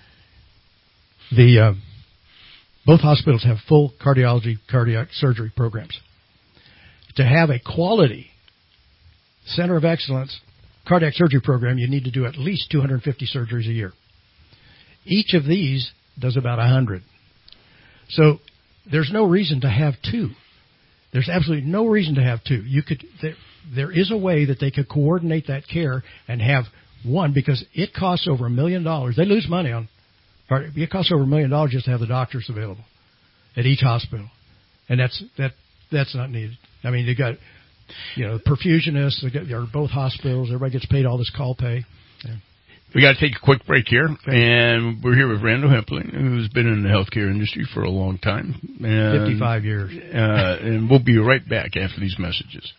The uh, both hospitals have full cardiology cardiac surgery programs. To have a quality Center of Excellence cardiac surgery program, you need to do at least two hundred fifty surgeries a year. Each of these does about one hundred. So there's no reason to have two. There's absolutely no reason to have two. You could there, there is a way that they could coordinate that care and have one, because it costs over a million dollars. They lose money on it costs over a million dollars just to have the doctors available at each hospital, and that's that that's not needed. I mean, they got you know perfusionists. They got, they're both hospitals. Everybody gets paid all this call pay. Yeah. We got to take a quick break here, and we're here with Randall Hempling, who's been in the healthcare industry for a long time. And, fifty-five years. Uh, and we'll be right back after these messages.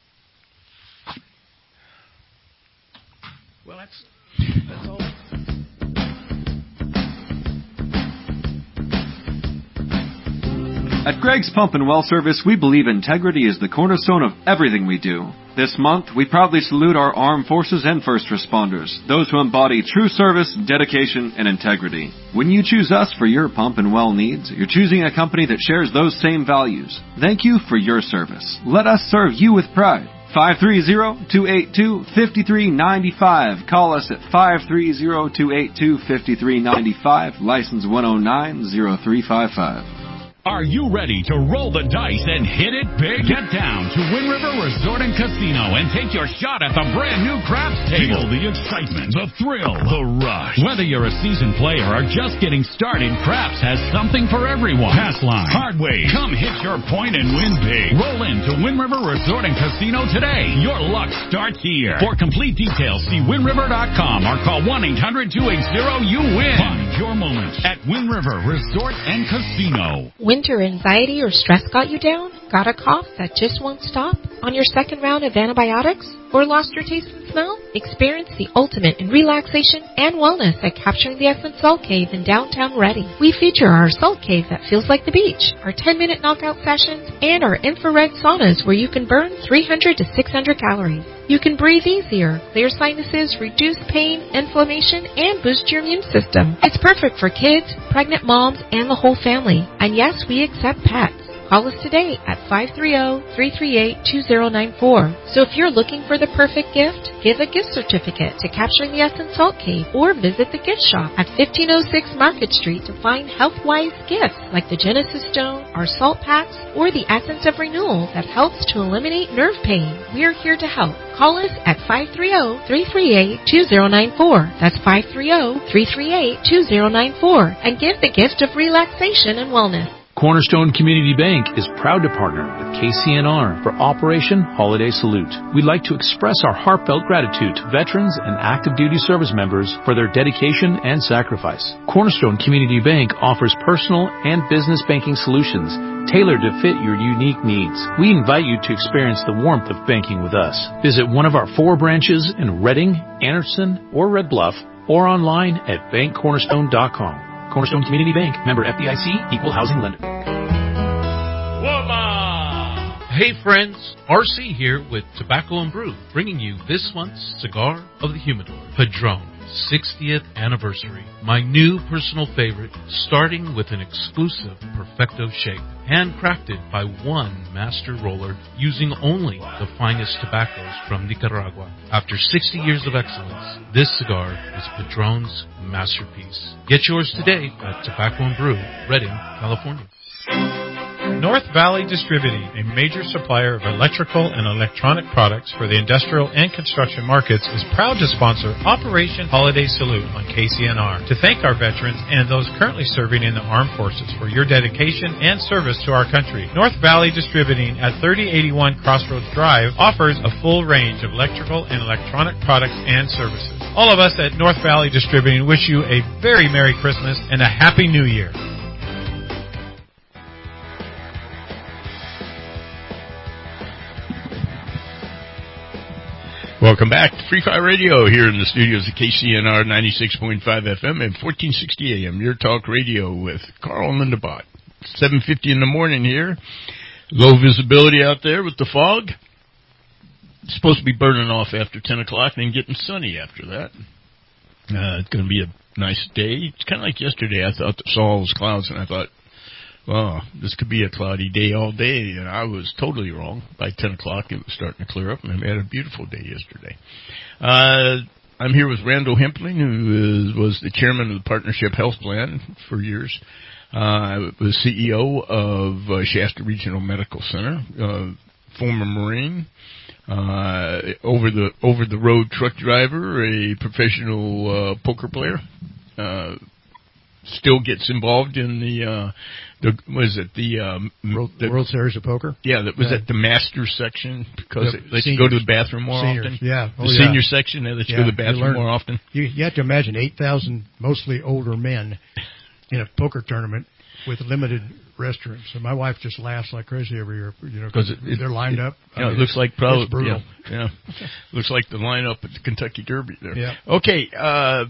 Well, that's, that's all. At Greg's Pump and Well Service, we believe integrity is the cornerstone of everything we do. This month, we proudly salute our armed forces and first responders, those who embody true service, dedication, and integrity. When you choose us for your pump and well needs, you're choosing a company that shares those same values. Thank you for your service. Let us serve you with pride. five three zero, two eight two, five three nine five. Call us at five three zero, two eight two, five three nine five. License one oh nine zero three five five. Are you ready to roll the dice and hit it big? Get down to Wind River Resort and Casino and take your shot at the brand new craps table. Feel the excitement, the thrill, the rush. Whether you're a seasoned player or just getting started, Craps has something for everyone. Pass line, hard way. Come hit your point and win big. Roll into Wind River Resort and Casino today. Your luck starts here. For complete details, see wind river dot com or call one eight hundred, two eight zero, you win. Find your moment at Wind River Resort and Casino. Winter anxiety or stress got you down? Got a cough that just won't stop? On your second round of antibiotics? Or lost your taste and smell? Experience the ultimate in relaxation and wellness at Capturing the Essence Salt Cave in downtown Reading. We feature our salt cave that feels like the beach, our ten-minute knockout sessions, and our infrared saunas where you can burn three hundred to six hundred calories. You can breathe easier, clear sinuses, reduce pain, inflammation, and boost your immune system. It's perfect for kids, pregnant moms, and the whole family. And yes, we accept pets. Call us today at five three zero, three three eight, two zero nine four. So if you're looking for the perfect gift, give a gift certificate to Capturing the Essence Salt Cave or visit the gift shop at fifteen oh six Market Street to find health-wise gifts like the Genesis Stone, our salt packs, or the Essence of Renewal that helps to eliminate nerve pain. We're here to help. Call us at five three zero, three three eight, two zero nine four. That's five three zero, three three eight, two zero nine four. And give the gift of relaxation and wellness. Cornerstone Community Bank is proud to partner with K C N R for Operation Holiday Salute. We'd like to express our heartfelt gratitude to veterans and active duty service members for their dedication and sacrifice. Cornerstone Community Bank offers personal and business banking solutions tailored to fit your unique needs. We invite you to experience the warmth of banking with us. Visit one of our four branches in Reading, Anderson, or Red Bluff, or online at bank cornerstone dot com. Cornerstone Community Bank, member F D I C, equal housing lender. Hey friends, R C here with Tobacco and Brew, bringing you this month's Cigar of the Humidor, Padron, sixtieth Anniversary. My new personal favorite, starting with an exclusive Perfecto shape, handcrafted by one master roller, using only the finest tobaccos from Nicaragua. After sixty years of excellence, this cigar is Padron's masterpiece. Get yours today at Tobacco and Brew, Redding, California. North Valley Distributing, a major supplier of electrical and electronic products for the industrial and construction markets, is proud to sponsor Operation Holiday Salute on K C N R to thank our veterans and those currently serving in the armed forces for your dedication and service to our country. North Valley Distributing at thirty eighty-one Crossroads Drive offers a full range of electrical and electronic products and services. All of us at North Valley Distributing wish you a very Merry Christmas and a Happy New Year. Welcome back to Free Fire Radio here in the studios of K C N R ninety-six point five F M and fourteen sixty A M. Your talk radio with Carl and Linda Bott. seven fifty in the morning here. Low visibility out there with the fog. It's supposed to be burning off after ten o'clock and then getting sunny after that. Uh, it's going to be a nice day. It's kind of like yesterday. I thought I saw all those clouds and I thought, oh, this could be a cloudy day all day, and I was totally wrong. By ten o'clock, it was starting to clear up, and we had a beautiful day yesterday. Uh, I'm here with Randall Hempling, who is, was the chairman of the Partnership Health Plan for years. Uh, was C E O of uh, Shasta Regional Medical Center, uh, former Marine, uh, over the over the road truck driver, a professional uh, poker player. Uh, still gets involved in the uh, the was it the um, World, the World Series of Poker? Yeah, that was yeah. at the master section because the it lets seniors, you go to the bathroom more seniors, often. Yeah, the oh, yeah. senior section, they let you yeah. go to the bathroom learn, more often. You, you have to imagine eight thousand mostly older men in a poker tournament with limited restrooms. So my wife just laughs like crazy every year, you know, because they're lined it, up. You know, mean, it looks like probably brutal. Yeah, yeah. looks like the lineup at the Kentucky Derby there. Yeah. Okay. Uh,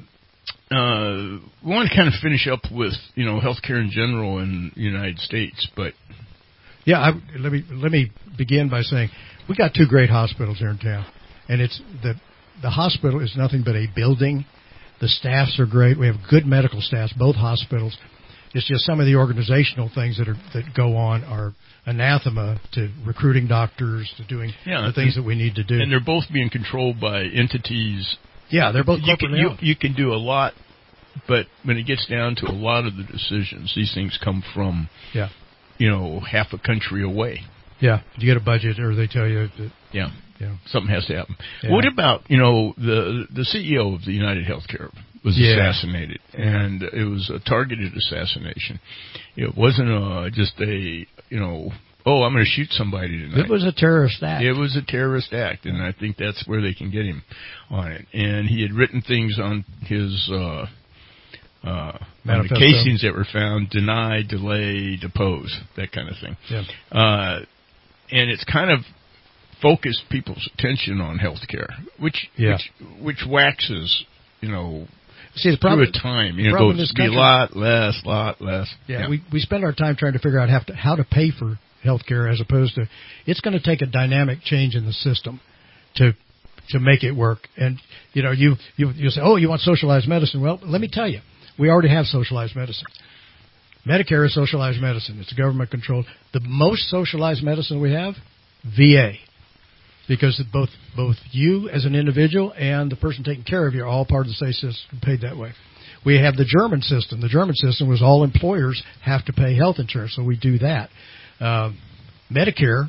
uh, we want to kind of finish up with you know healthcare in general in the United States, but yeah, I, let me let me begin by saying we got two great hospitals here in town, and it's the the hospital is nothing but a building. The staffs are great. We have good medical staffs, both hospitals. It's just some of the organizational things that are that go on are anathema to recruiting doctors, to doing yeah, the things that we need to do. And they're both being controlled by entities. Yeah, they're both you can, corporately you, owned. you can do a lot, but when it gets down to a lot of the decisions, these things come from, yeah. you know, half a country away. Yeah, you get a budget, or they tell you that yeah, you know, something has to happen. Yeah. What about you know the the C E O of the United Healthcare was yeah. assassinated, and it was a targeted assassination. It wasn't a, just a you know. Oh, I'm going to shoot somebody tonight. It was a terrorist act. It was a terrorist act, and I think that's where they can get him on it. And he had written things on his uh, uh, on the casings that were found: deny, delay, depose, that kind of thing. Yeah. Uh, and it's kind of focused people's attention on healthcare, which yeah. which which waxes, you know. See, the problem, through a time, you know, problem goes in this be a country, lot less, lot less. Yeah, yeah, we we spend our time trying to figure out how to how to pay for healthcare as opposed to it's going to take a dynamic change in the system to to make it work. And you know, you you you say, oh, you want socialized medicine? Well, let me tell you, we already have socialized medicine. Medicare is socialized medicine. It's government controlled. The most socialized medicine we have, V A. Because both both you as an individual and the person taking care of you are all part of the state system, paid that way. We have the German system. The German system was all employers have to pay health insurance, so we do that. Uh, Medicare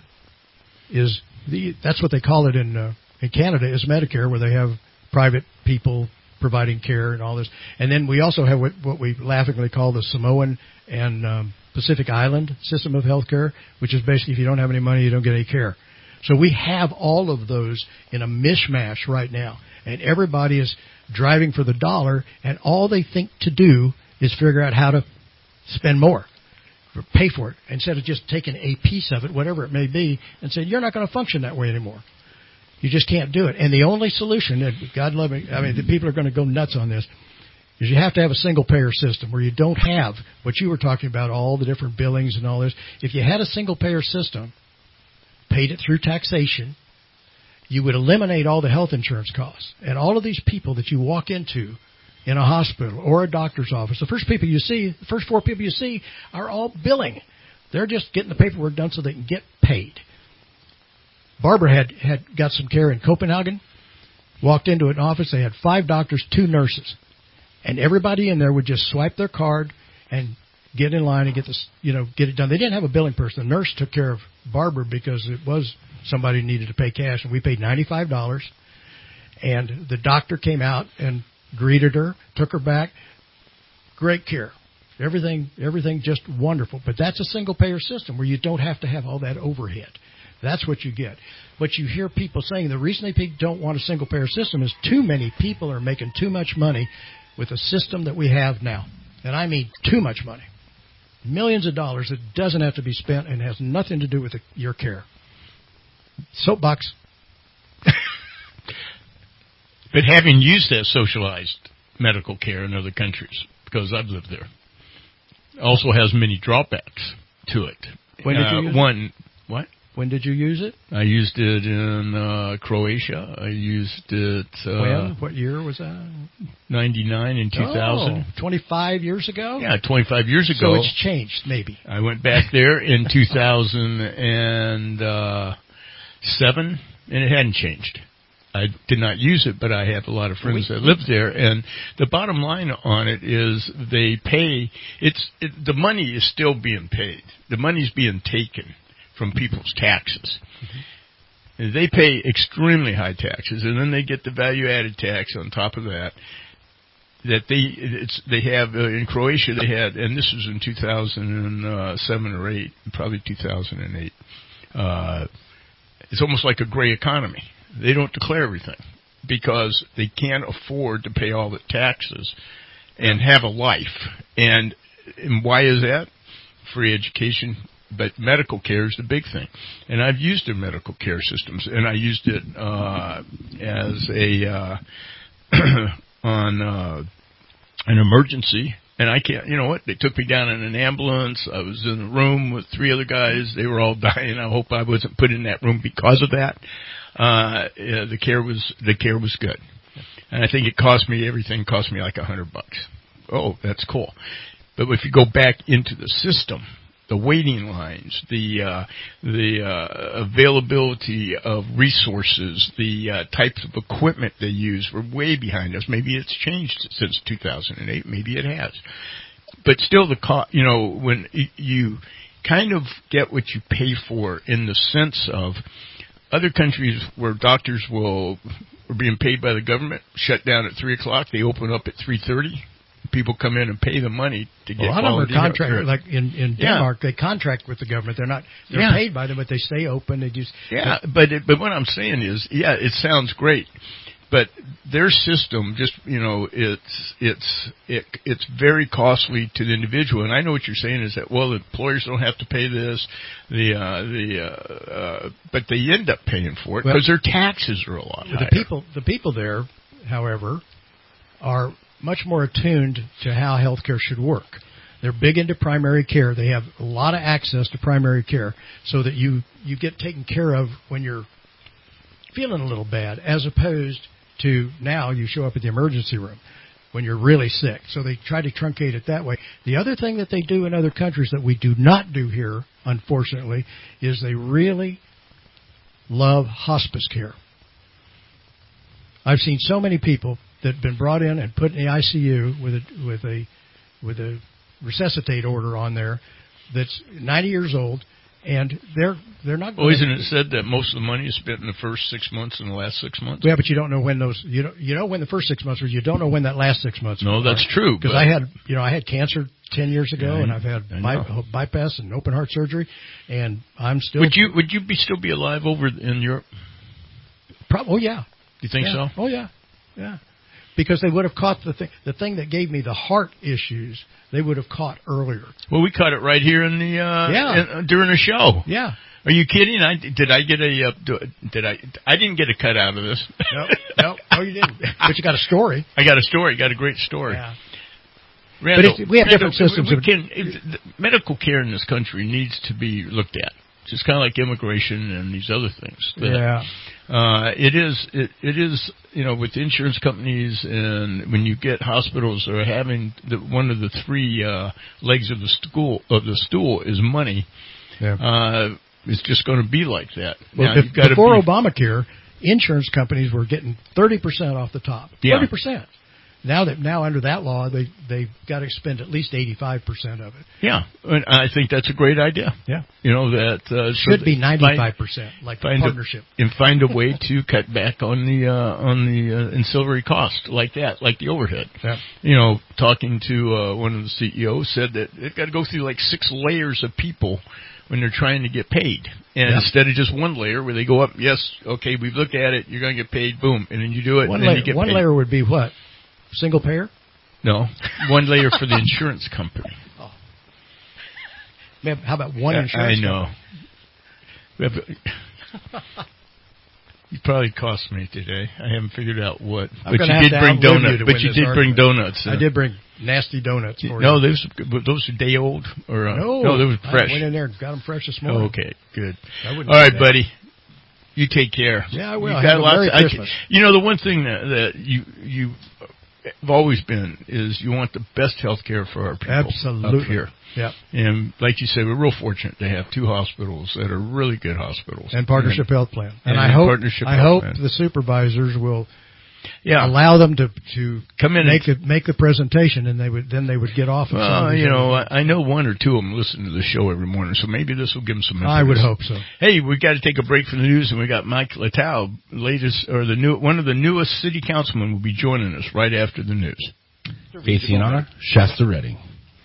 is the that's what they call it in uh, in Canada is Medicare, where they have private people providing care and all this. And then we also have what, what we laughingly call the Samoan and um, Pacific Island system of health care, which is basically if you don't have any money, you don't get any care. So we have all of those in a mishmash right now, and everybody is driving for the dollar, and all they think to do is figure out how to spend more, or pay for it, instead of just taking a piece of it, whatever it may be, and saying, you're not going to function that way anymore. You just can't do it. And the only solution, and God love me, I mean, the people are going to go nuts on this, is you have to have a single-payer system where you don't have what you were talking about, all the different billings and all this. If you had a single-payer system, paid it through taxation, you would eliminate all the health insurance costs. And all of these people that you walk into in a hospital or a doctor's office, the first people you see, the first four people you see are all billing. They're just getting the paperwork done so they can get paid. Barbara had, had got some care in Copenhagen, walked into an office, they had five doctors, two nurses. And everybody in there would just swipe their card and get in line and get this, you know, get it done. They didn't have a billing person. The nurse took care of Barbara because it was somebody who needed to pay cash, and we paid ninety-five dollars. And the doctor came out and greeted her, took her back. Great care. Everything, everything just wonderful. But that's a single-payer system where you don't have to have all that overhead. That's what you get. What you hear people saying, the reason they don't want a single-payer system is too many people are making too much money with the system that we have now. And I mean too much money. Millions of dollars that doesn't have to be spent and has nothing to do with the, your care. Soapbox. But having used that socialized medical care in other countries, because I've lived there, also has many drawbacks to it. When did uh, you use one, what? When did you use it? I used it in uh, Croatia. I used it... Uh, when? What year was that? ninety-nine and two thousand. Oh, twenty-five years ago? Yeah, twenty-five years ago. So it's changed, maybe. I went back there in two thousand seven, and it hadn't changed. I did not use it, but I have a lot of friends that live there, and the bottom line on it is they pay. It's it, the money is still being paid. The money's being taken from people's taxes. Mm-hmm. They pay extremely high taxes, and then they get the value-added tax on top of that. That they it's they have uh, in Croatia they had, and this was in two thousand seven or eight, probably two thousand eight. Uh, it's almost like a gray economy. They don't declare everything because they can't afford to pay all the taxes and have a life. And, and why is that? Free education, but medical care is the big thing. And I've used their medical care systems, and I used it uh, as a uh, on uh, an emergency. And I can't, you know what? They took me down in an ambulance. I was in a room with three other guys. They were all dying. I hope I wasn't put in that room because of that. Uh, yeah, the care was, the care was good. And I think it cost me, everything cost me like a hundred bucks. Oh, that's cool. But if you go back into the system, the waiting lines, the, uh, the, uh, availability of resources, the, uh, types of equipment they use were way behind us. Maybe it's changed since two thousand eight. Maybe it has. But still the cost, you know, when you kind of get what you pay for in the sense of, other countries where doctors will are being paid by the government shut down at three o'clock. They open up at three thirty. People come in and pay the money to get. A lot of them are contracted. Like in in Denmark, yeah. they contract with the government. They're not. They're yeah. paid by them, but they stay open. They just. Yeah, but it, but what I'm saying is, yeah, it sounds great, but their system just, you know, it's it's it, it's very costly to the individual. And I know what you're saying is that, well, the employers don't have to pay this, the uh, the uh, uh, but they end up paying for it because well, their taxes are a lot the higher. people the people there, however, are much more attuned to how healthcare should work. They're big into primary care. They have a lot of access to primary care, so that you you get taken care of when you're feeling a little bad, as opposed to now you show up at the emergency room when you're really sick. So they try to truncate it that way. The other thing that they do in other countries that we do not do here, unfortunately, is they really love hospice care. I've seen so many people that have been brought in and put in the I C U with a with a with a resuscitate order on there that's ninety years old, and they're they're not. Well, isn't it said that most of the money is spent in the first six months and the last six months? Yeah, but you don't know when those you know you know when the first six months are. You don't know when that last six months. No, are. that's true. Because I had you know I had cancer ten years ago, yeah, and I've had by, bypass and open heart surgery, and I'm still. Would you would you be still be alive over in Europe? Probably. Oh yeah. You think yeah. so? Oh yeah, yeah. Because they would have caught the thing, the thing that gave me the heart issues. They would have caught earlier. Well, we caught it right here in the uh, yeah in, uh, during the show. Yeah. Are you kidding? I did I get a uh, did I I didn't get a cut out of this. No, no, no, you didn't. But you got a story. I got a story. Got a great story. Yeah. Randall, but it's, we have Randall, different systems. We, we can, it, medical care in this country needs to be looked at. It's just kind of like immigration and these other things. That, yeah. Uh, it is, it, it is, you know, with insurance companies and when you get hospitals that are having the, one of the three, uh, legs of the stool, of the stool is money. Yeah. Uh, it's just going to be like that. Well, now, if, you've got before to be, Obamacare, insurance companies were getting thirty percent off the top. Yeah. thirty percent. Now that now under that law, they they've got to spend at least eighty-five percent of it. Yeah, and I think that's a great idea. Yeah, you know that uh, should so be ninety-five percent, like the partnership, a, and find a way to cut back on the uh, on the uh, ancillary cost like that, like the overhead. Yeah. You know, talking to uh, one of the C E Os said that they've got to go through like six layers of people when they're trying to get paid, and yeah. instead of just one layer where they go up, yes, okay, we've looked at it, you're going to get paid, boom, and then you do it, one and then layer, you get one paid. layer would be what? Single payer? No, one layer for the insurance company. Oh. How about one insurance I know. company? You probably cost me today. I haven't figured out what. I'm but you have did to bring outlive donuts. you to But win you this did argument. bring donuts. Uh, I did bring nasty donuts for no, you. those those are day old or uh, no, no, they were fresh. I went in there and got them fresh this morning. Oh, okay, good. I wouldn't All right, do that. buddy. You take care. Yeah, I will. You Have got a lots Merry I, Christmas. you know, the one thing that, that you you have always been is you want the best health care for our people Absolutely. up here. Yeah. And like you said, we're real fortunate to have two hospitals that are really good hospitals. And Partnership and, Health Plan. And, and I hope Partnership I Health hope Plan. the supervisors will yeah. allow them to to come in make and, a, make the presentation, and they would then they would get off. Of well, some of these you know, other- I, I know one or two of them listen to the show every morning, so maybe this will give them some interest. I would hope so. Hey, we got to take a break from the news, and we got Mike Littau, latest or the new one of the newest city councilmen, will be joining us right after the news. K C N R, Shasta Redding.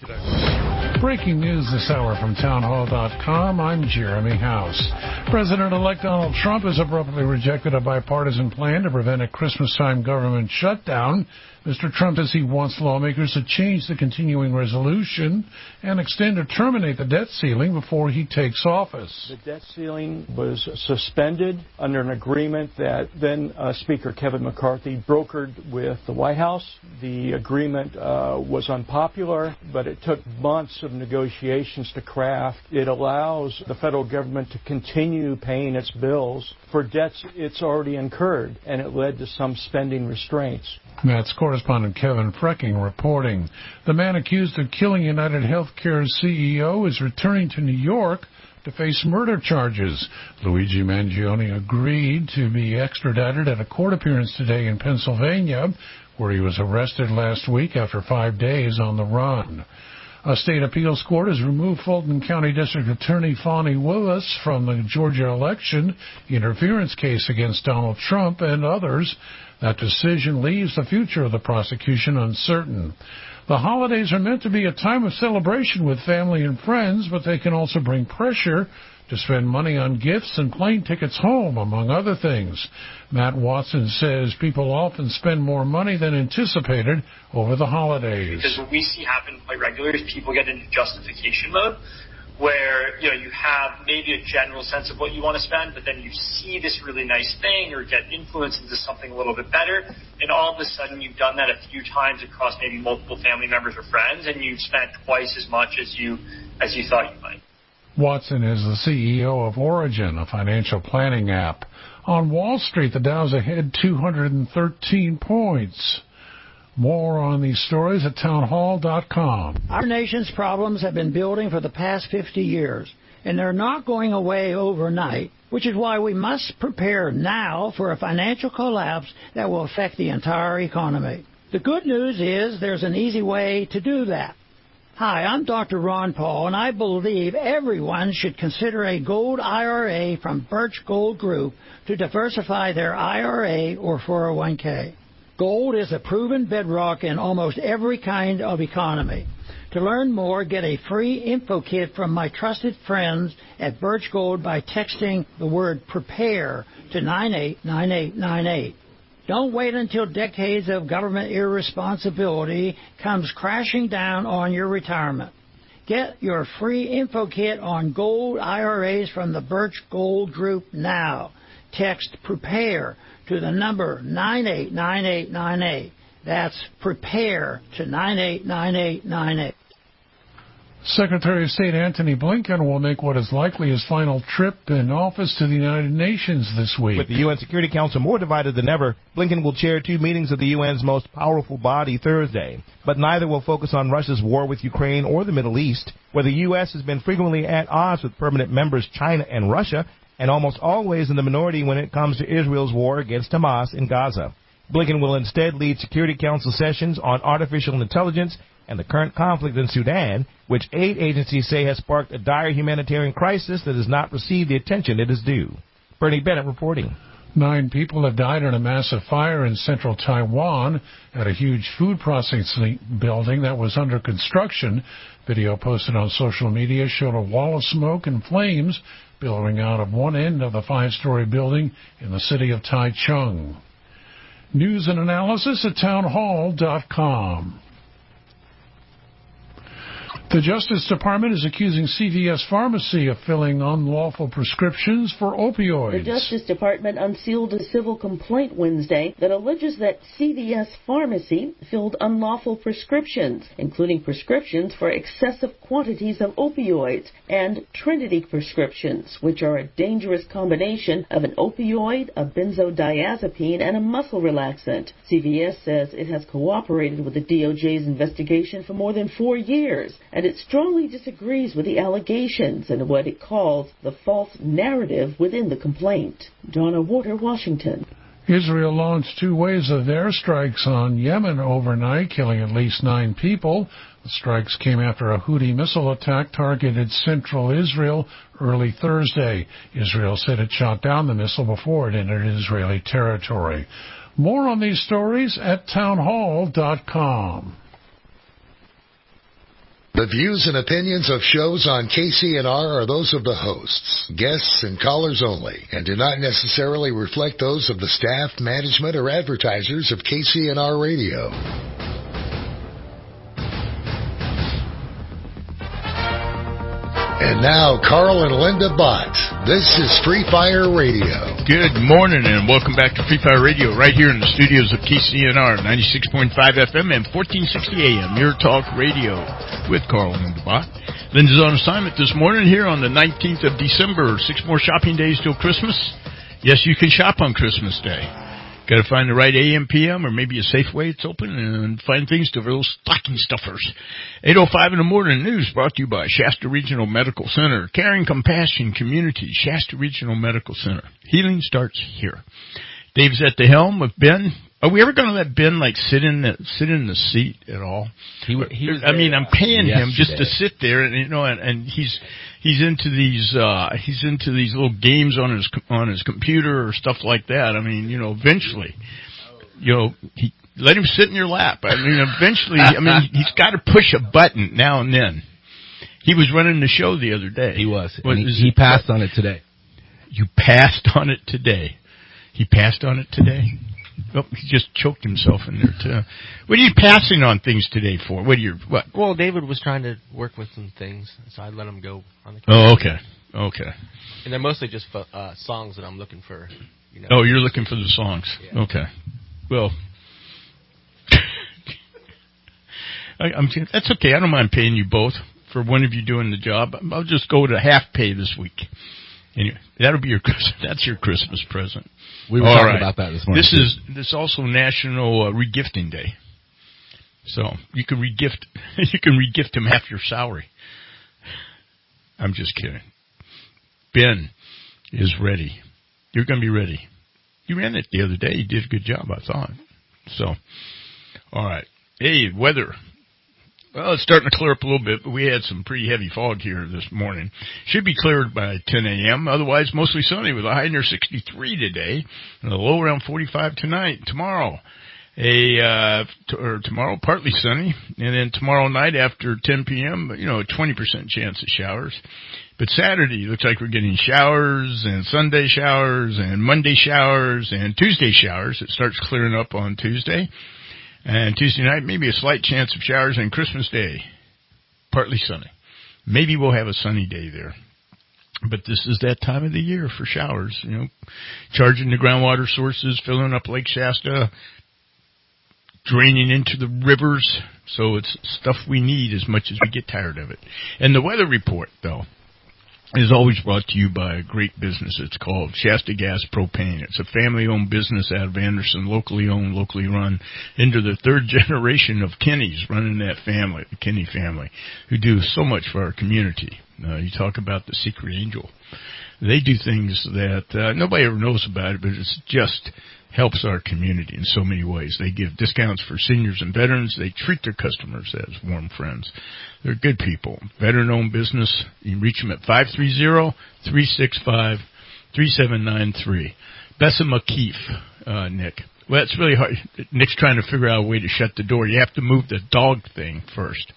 Breaking news this hour from townhall dot com. I'm Jeremy House. President-elect Donald Trump has abruptly rejected a bipartisan plan to prevent a Christmas-time government shutdown. Mister Trump says he wants lawmakers to change the continuing resolution and extend or terminate the debt ceiling before he takes office. The debt ceiling was suspended under an agreement that then uh, Speaker Kevin McCarthy brokered with the White House. The agreement uh, was unpopular, but it took months of negotiations to craft. It allows the federal government to continue paying its bills for debts it's already incurred, and it led to some spending restraints. That's correspondent Kevin Frecking reporting. The man accused of killing United Healthcare's C E O is returning to New York to face murder charges. Luigi Mangione agreed to be extradited at a court appearance today in Pennsylvania, where he was arrested last week after five days on the run. A state appeals court has removed Fulton County District Attorney Fani Willis from the Georgia election interference case against Donald Trump and others. That decision leaves the future of the prosecution uncertain. The holidays are meant to be a time of celebration with family and friends, but they can also bring pressure to spend money on gifts and plane tickets home, among other things. Matt Watson says people often spend more money than anticipated over the holidays. Because what we see happen quite regularly is people get into justification mode, where you know you have maybe a general sense of what you want to spend, but then you see this really nice thing or get influenced into something a little bit better, and all of a sudden you've done that a few times across maybe multiple family members or friends, and you've spent twice as much as you as you thought you might. Watson is the C E O of Origin, a financial planning app. On Wall Street, the Dow's ahead two hundred thirteen points. More on these stories at townhall dot com. Our nation's problems have been building for the past fifty years, and they're not going away overnight, which is why we must prepare now for a financial collapse that will affect the entire economy. The good news is there's an easy way to do that. Hi, I'm Doctor Ron Paul, and I believe everyone should consider a gold I R A from Birch Gold Group to diversify their I R A or four oh one k. Gold is a proven bedrock in almost every kind of economy. To learn more, get a free info kit from my trusted friends at Birch Gold by texting the word PREPARE to nine eight nine eight nine eight. Don't wait until decades of government irresponsibility comes crashing down on your retirement. Get your free info kit on gold I R As from the Birch Gold Group now. Text PREPARE to the number nine eight nine eight nine eight. That's PREPARE to nine eight nine eight nine eight. Secretary of State Antony Blinken will make what is likely his final trip in office to the United Nations this week. With the U N Security Council more divided than ever, Blinken will chair two meetings of the U N's most powerful body Thursday. But neither will focus on Russia's war with Ukraine or the Middle East, where the U S has been frequently at odds with permanent members China and Russia, and almost always in the minority when it comes to Israel's war against Hamas in Gaza. Blinken will instead lead Security Council sessions on artificial intelligence and the current conflict in Sudan, which aid agencies say has sparked a dire humanitarian crisis that has not received the attention it is due. Bernie Bennett reporting. Nine people have died in a massive fire in central Taiwan at a huge food processing building that was under construction. Video posted on social media showed a wall of smoke and flames billowing out of one end of the five-story building in the city of Taichung. News and analysis at townhall dot com. The Justice Department is accusing C V S Pharmacy of filling unlawful prescriptions for opioids. The Justice Department unsealed a civil complaint Wednesday that alleges that C V S Pharmacy filled unlawful prescriptions, including prescriptions for excessive quantities of opioids and Trinity prescriptions, which are a dangerous combination of an opioid, a benzodiazepine, and a muscle relaxant. C V S says it has cooperated with the D O J's investigation for more than four years. And it strongly disagrees with the allegations and what it calls the false narrative within the complaint. Donna Warder, Washington. Israel launched two waves of airstrikes on Yemen overnight, killing at least nine people. The strikes came after a Houthi missile attack targeted central Israel early Thursday. Israel said it shot down the missile before it entered Israeli territory. More on these stories at townhall dot com. The views and opinions of shows on K C N R are those of the hosts, guests, and callers only, and do not necessarily reflect those of the staff, management, or advertisers of K C N R Radio. And now, Carl and Linda Bott. This is Free Fire Radio. Good morning and welcome back to Free Fire Radio right here in the studios of K C N R, ninety-six point five F M and fourteen sixty A M, your talk radio with Carl and Linda Bott. Linda's on assignment this morning here on the nineteenth of December. Six more shopping days till Christmas. Yes, you can shop on Christmas Day. Got to find the right A M P M or maybe a safe way it's open and find things to those stocking stuffers. eight oh five in the morning news brought to you by Shasta Regional Medical Center. Caring Compassion Community, Shasta Regional Medical Center. Healing starts here. Dave's at the helm with Ben. Are we ever going to let Ben like sit in the sit in the seat at all? He, he was I mean, I'm paying yesterday. him just to sit there, and you know, and, and he's he's into these uh he's into these little games on his on his computer or stuff like that. I mean, you know, eventually, you know, he, let him sit in your lap. I mean, eventually, I mean, he's got to push a button now and then. He was running the show the other day. He was. What, he, he passed on it today. You passed on it today. He passed on it today. Oh, he just choked himself in there too. What are you passing on things today for? What are you what? Well, David was trying to work with some things, so I let him go on the. Oh, okay, okay. And they're mostly just uh, songs that I'm looking for. You know. Oh, you're looking for the songs. Yeah. Okay. Well, I, I'm that's okay. I don't mind paying you both for one of you doing the job. I'll just go to half pay this week. Anyway, that'll be your that's your Christmas present. We were All talking right. about that this morning. This is this is also National uh, Regifting Day, so you can regift you can regift him half your salary. I'm just kidding. Ben is ready. You're going to be ready. You ran it the other day. You did a good job, I thought. So, all right. Hey, weather. Well, it's starting to clear up a little bit, but we had some pretty heavy fog here this morning. Should be cleared by ten a.m. Otherwise, mostly sunny with a high near sixty-three today and a low around forty-five tonight. Tomorrow, a uh, t- or tomorrow partly sunny, and then tomorrow night after ten p.m., you know, a twenty percent chance of showers. But Saturday looks like we're getting showers and Sunday showers and Monday showers and Tuesday showers. It starts clearing up on Tuesday. And Tuesday night, maybe a slight chance of showers, and Christmas Day, partly sunny. Maybe we'll have a sunny day there. But this is that time of the year for showers, you know, charging the groundwater sources, filling up Lake Shasta, draining into the rivers. So it's stuff we need as much as we get tired of it. And the weather report, though, is always brought to you by a great business. It's called Shasta Gas Propane. It's a family-owned business out of Anderson, locally owned, locally run, into the third generation of Kennys running that family, the Kenny family, who do so much for our community. Uh, you talk about the secret angel. They do things that uh, nobody ever knows about it, but it's just helps our community in so many ways. They give discounts for seniors and veterans. They treat their customers as warm friends. They're good people. Veteran-owned business. You can reach them at five three zero, three six five, three seven nine three. Bessa McKeef, uh, Nick. Well, it's really hard. Nick's trying to figure out a way to shut the door. You have to move the dog thing first.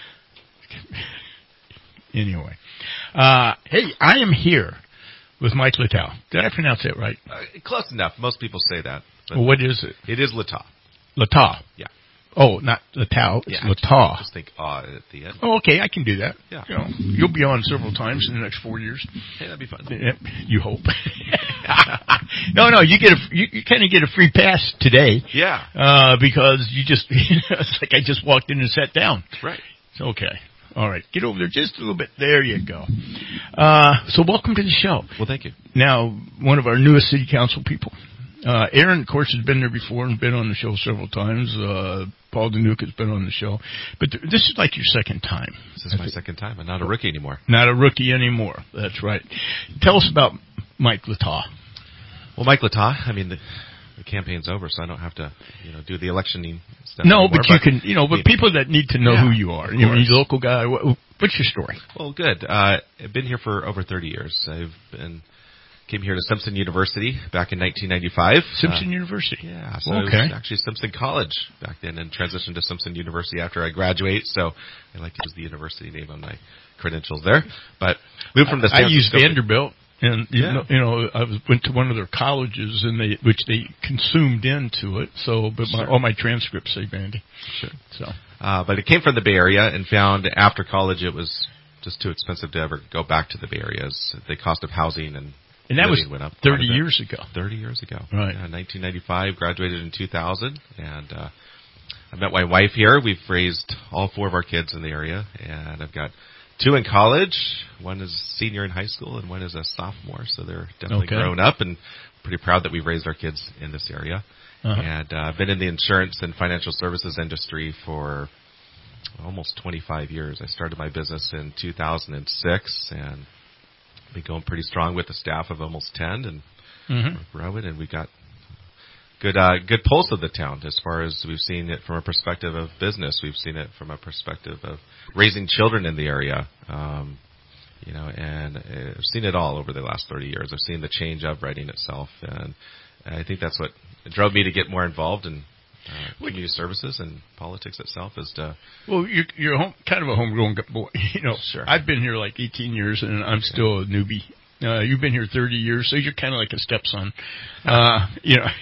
Anyway. Uh, hey, I am here with Mike Littau. Did I pronounce that right? Uh, close enough. Most people say that. Well, what is it? It is Littau. Littau. Yeah. Oh, not Latow. It's yeah, Lataw. Just think ah at the end. Oh, okay. I can do that. Yeah. You know, you'll be on several times in the next four years. Hey, that'd be fun. You hope. no, no. You get a you, you kind of get a free pass today. Yeah. Uh, because you just it's like I just walked in and sat down. Right. It's okay. All right. Get over there just a little bit. There you go. Uh, so welcome to the show. Well, thank you. Now, one of our newest city council people. Uh, Aaron, of course, has been there before and been on the show several times. Uh, Paul Danuka has been on the show. But th- this is like your second time. This is my second time. I'm not a rookie anymore. Not a rookie anymore. That's right. Tell us about Mike Lataw. Well, Mike Lataw, I mean, the, the campaign's over, so I don't have to, you know, do the electioning stuff No, anymore, but you can, you know, but I mean, people that need to know yeah, who you are. You know, you're a local guy. What, what's your story? Well, good. Uh, I've been here for over thirty years. I've been... Came here to Simpson University back in nineteen ninety-five. Simpson uh, University? Yeah. So okay. It was actually Simpson College back then and transitioned to Simpson University after I graduate. So I like to use the university name on my credentials there. But moved from the I, I used Francisco Vanderbilt. And, you, yeah. know, you know, I was, went to one of their colleges and they, which they consumed into it. So, but my, sure. all my transcripts say Vandy. Sure. So, uh, but it came from the Bay Area and found after college it was just too expensive to ever go back to the Bay Area. The cost of housing and And that was went up thirty years ago. thirty years ago. Right. Yeah, nineteen ninety-five, graduated in two thousand, and uh, I met my wife here. We've raised all four of our kids in the area, and I've got two in college. One is a senior in high school, and one is a sophomore, so they're definitely okay. grown up, and pretty proud that we've raised our kids in this area. Uh-huh. And I've uh, been in the insurance and financial services industry for almost twenty-five years. I started my business in two thousand six, and been going pretty strong with a staff of almost ten, and mm-hmm. we're growing, and we've got good uh, good pulse of the town as far as we've seen it from a perspective of business. We've seen it from a perspective of raising children in the area, um, you know, and I've seen it all over the last thirty years. I've seen the change of writing itself, and I think that's what drove me to get more involved in uh, community services and politics itself. Is to well, you're, you're a home, kind of a homegrown boy. You know, sure. I've been here like eighteen years, and I'm still a newbie. Uh, you've been here thirty years, so you're kind of like a stepson. Uh, you know,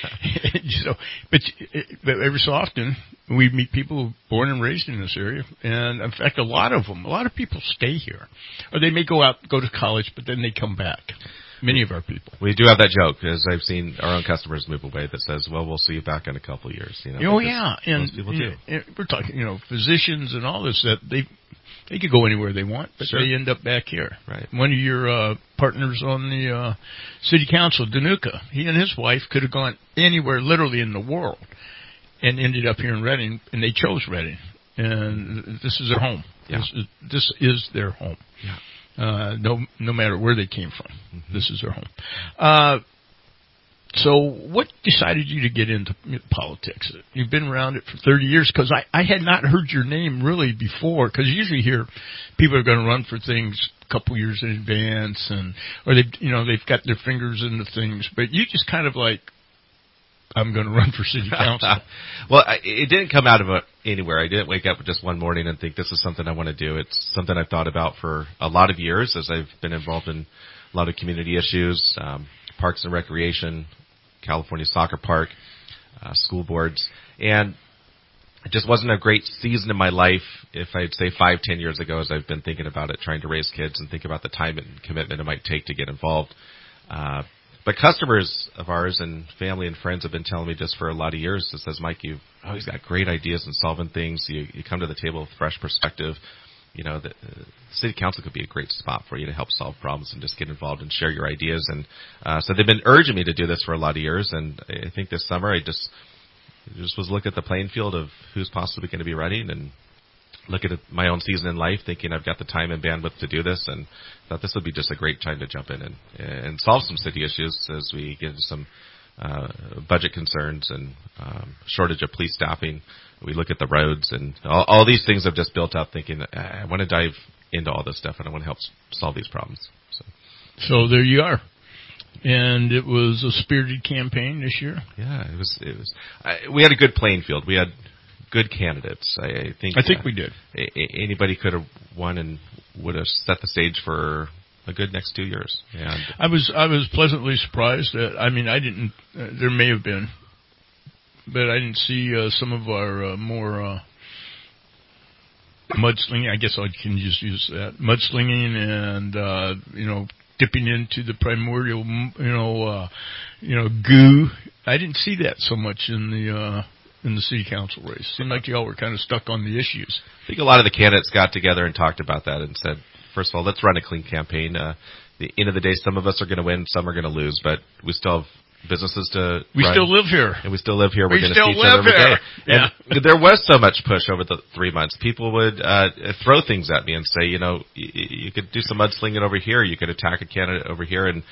so, but, but every so often we meet people born and raised in this area, and in fact, a lot of them, a lot of people stay here, or they may go out, go to college, but then they come back. Many of our people. We do have that joke, because I've seen our own customers move away that says, well, we'll see you back in a couple of years. You know, oh, yeah. And most people do. And we're talking, you know, physicians and all this, that they they could go anywhere they want, but sure. they end up back here. Right. One of your uh, partners on the uh, city council, Danuka, he and his wife could have gone anywhere literally in the world and ended up here in Reading, and they chose Reading. And this is their home. Yeah. This, is, this is their home. Yeah. Uh, no, no matter where they came from, mm-hmm. this is their home. Uh, so what decided you to get into politics? You've been around it for thirty years, because I, I had not heard your name really before, because usually here people are going to run for things a couple years in advance, and, or they, you know, they've got their fingers into things, but you just kind of like, I'm going to run for city council. Well, I, it didn't come out of a, anywhere. I didn't wake up just one morning and think this is something I want to do. It's something I've thought about for a lot of years as I've been involved in a lot of community issues, um, parks and recreation, California Soccer Park, uh, school boards. And it just wasn't a great season in my life, if I'd say five, ten years ago, as I've been thinking about it, trying to raise kids and think about the time and commitment it might take to get involved. Uh, But customers of ours and family and friends have been telling me just for a lot of years, it says, Mike, you've always got great ideas and solving things. You, you come to the table with fresh perspective. You know, the, the city council could be a great spot for you to help solve problems and just get involved and share your ideas. And uh, so they've been urging me to do this for a lot of years. And I think this summer I just just was looking at the playing field of who's possibly going to be running and looking at my own season in life, thinking I've got the time and bandwidth to do this, and thought this would be just a great time to jump in and, and solve some city issues as we get into some uh, budget concerns and um, shortage of police staffing. We look at the roads, and all, all these things have just built up, thinking I want to dive into all this stuff and I want to help solve these problems. So, so there you are. And it was a spirited campaign this year. Yeah, it was. It was. I, we had a good playing field. We had good candidates. I, I think. I think uh, we did. A, a, anybody could have won and would have set the stage for a good next two years. And I was I was pleasantly surprised that I mean I didn't. Uh, there may have been but I didn't see uh, some of our uh, more uh, mudslinging. I guess I can just use that mudslinging and uh, you know dipping into the primordial you know uh, you know goo. I didn't see that so much in the uh, in the city council race. Seemed like y'all were kind of stuck on the issues. I think a lot of the candidates got together and talked about that and said, first of all, let's run a clean campaign. Uh, the end of the day, some of us are going to win, some are going to lose, but we still have businesses to We run, still live here. And we still live here. We We're going to still see each other live every here. day. And Yeah. there was so much push over the three months. People would uh, throw things at me and say, you know, you, you could do some mudslinging over here. You could attack a candidate over here. And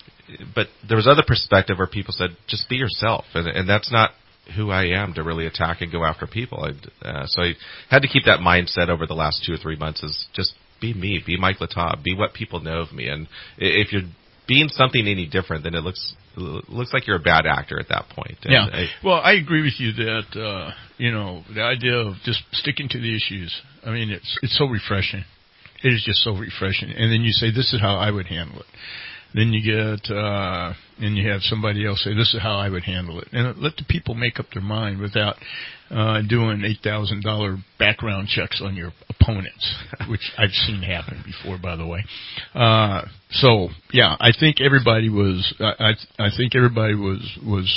but there was other perspective where people said, just be yourself. And, and that's not who I am to really attack and go after people. I, uh, so I had to keep that mindset over the last two or three months is just be me, be Mike Latab, be what people know of me. And if you're being something any different, then it looks it looks like you're a bad actor at that point. And yeah. I, well, I agree with you that uh, you know the idea of just sticking to the issues. I mean, it's it's so refreshing. It is just so refreshing. And then you say, "This is how I would handle it." Then you get uh, and you have somebody else say, "This is how I would handle it," and let the people make up their mind without uh, doing eight thousand dollar background checks on your opponents, which I've seen happen before, by the way. Uh, so yeah, I think everybody was. I I think everybody was was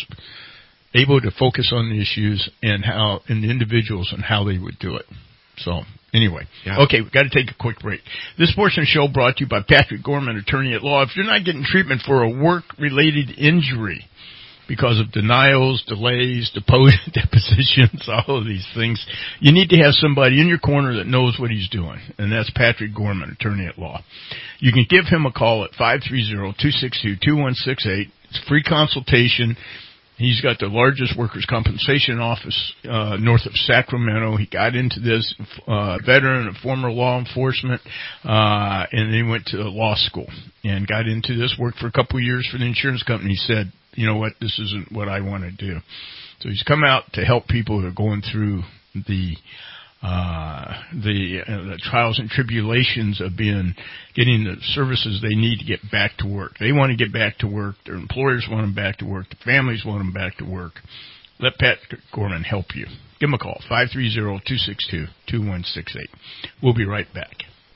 able to focus on the issues and how and the individuals and how they would do it. So. Anyway, yeah. Okay, we've got to take a quick break. This portion of the show brought to you by Patrick Gorman, attorney at law. If you're not getting treatment for a work-related injury because of denials, delays, depos- depositions, all of these things, you need to have somebody in your corner that knows what he's doing, and that's Patrick Gorman, attorney at law. You can give him a call at five three zero, two six two, two one six eight. It's a free consultation. He's got the largest workers' compensation office uh, north of Sacramento. He got into this, uh, veteran and former law enforcement, uh, and then he went to law school and got into this, worked for a couple of years for the insurance company. He said, you know what, this isn't what I want to do. So he's come out to help people who are going through the Uh, the, uh, the trials and tribulations of being, getting the services they need to get back to work. They want to get back to work. Their employers want them back to work. The families want them back to work. Let Pat Gorman help you. Give him a call, five three zero, two six two, two one six eight. We'll be right back.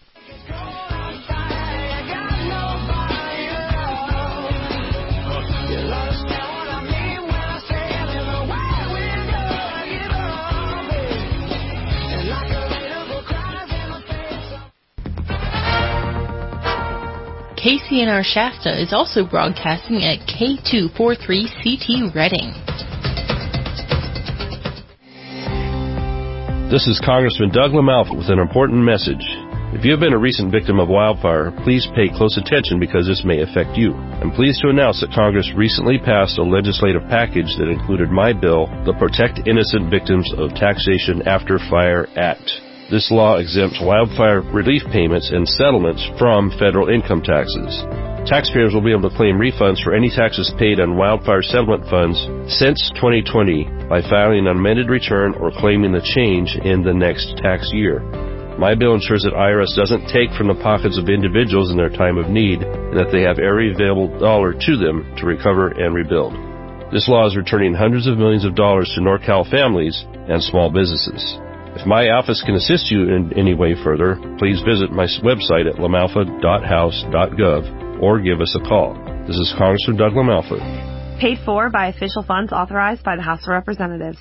K C N R Shasta is also broadcasting at K two forty-three C T Reading. This is Congressman Doug LaMalfa with an important message. If you have been a recent victim of wildfire, please pay close attention because this may affect you. I'm pleased to announce that Congress recently passed a legislative package that included my bill, the Protect Innocent Victims of Taxation After Fire Act. This law exempts wildfire relief payments and settlements from federal income taxes. Taxpayers will be able to claim refunds for any taxes paid on wildfire settlement funds since twenty twenty by filing an amended return or claiming the change in the next tax year. My bill ensures that I R S doesn't take from the pockets of individuals in their time of need and that they have every available dollar to them to recover and rebuild. This law is returning hundreds of millions of dollars to NorCal families and small businesses. If my office can assist you in any way further, please visit my website at lamalfa dot house dot gov or give us a call. This is Congressman Doug LaMalfa. Paid for by official funds authorized by the House of Representatives.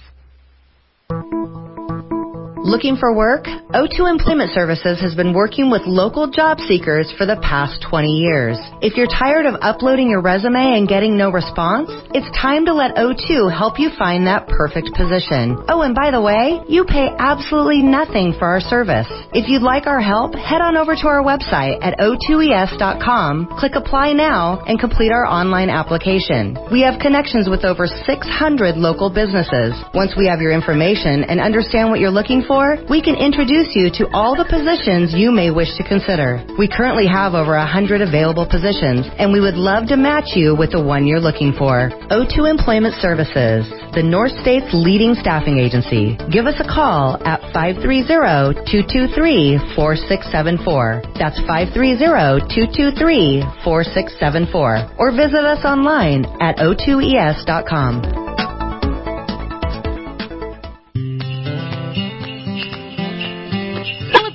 Looking for work? O two Employment Services has been working with local job seekers for the past twenty years. If you're tired of uploading your resume and getting no response, it's time to let O two help you find that perfect position. Oh, and by the way, you pay absolutely nothing for our service. If you'd like our help, head on over to our website at O two E S dot com, click Apply Now, and complete our online application. We have connections with over six hundred local businesses. Once we have your information and understand what you're looking for, we can introduce you to all the positions you may wish to consider. We currently have over one hundred available positions, and we would love to match you with the one you're looking for. O two Employment Services, the North State's leading staffing agency. Give us a call at five three zero, two two three, four six seven four. That's five three zero, two two three, four six seven four. Or visit us online at O two E S dot com.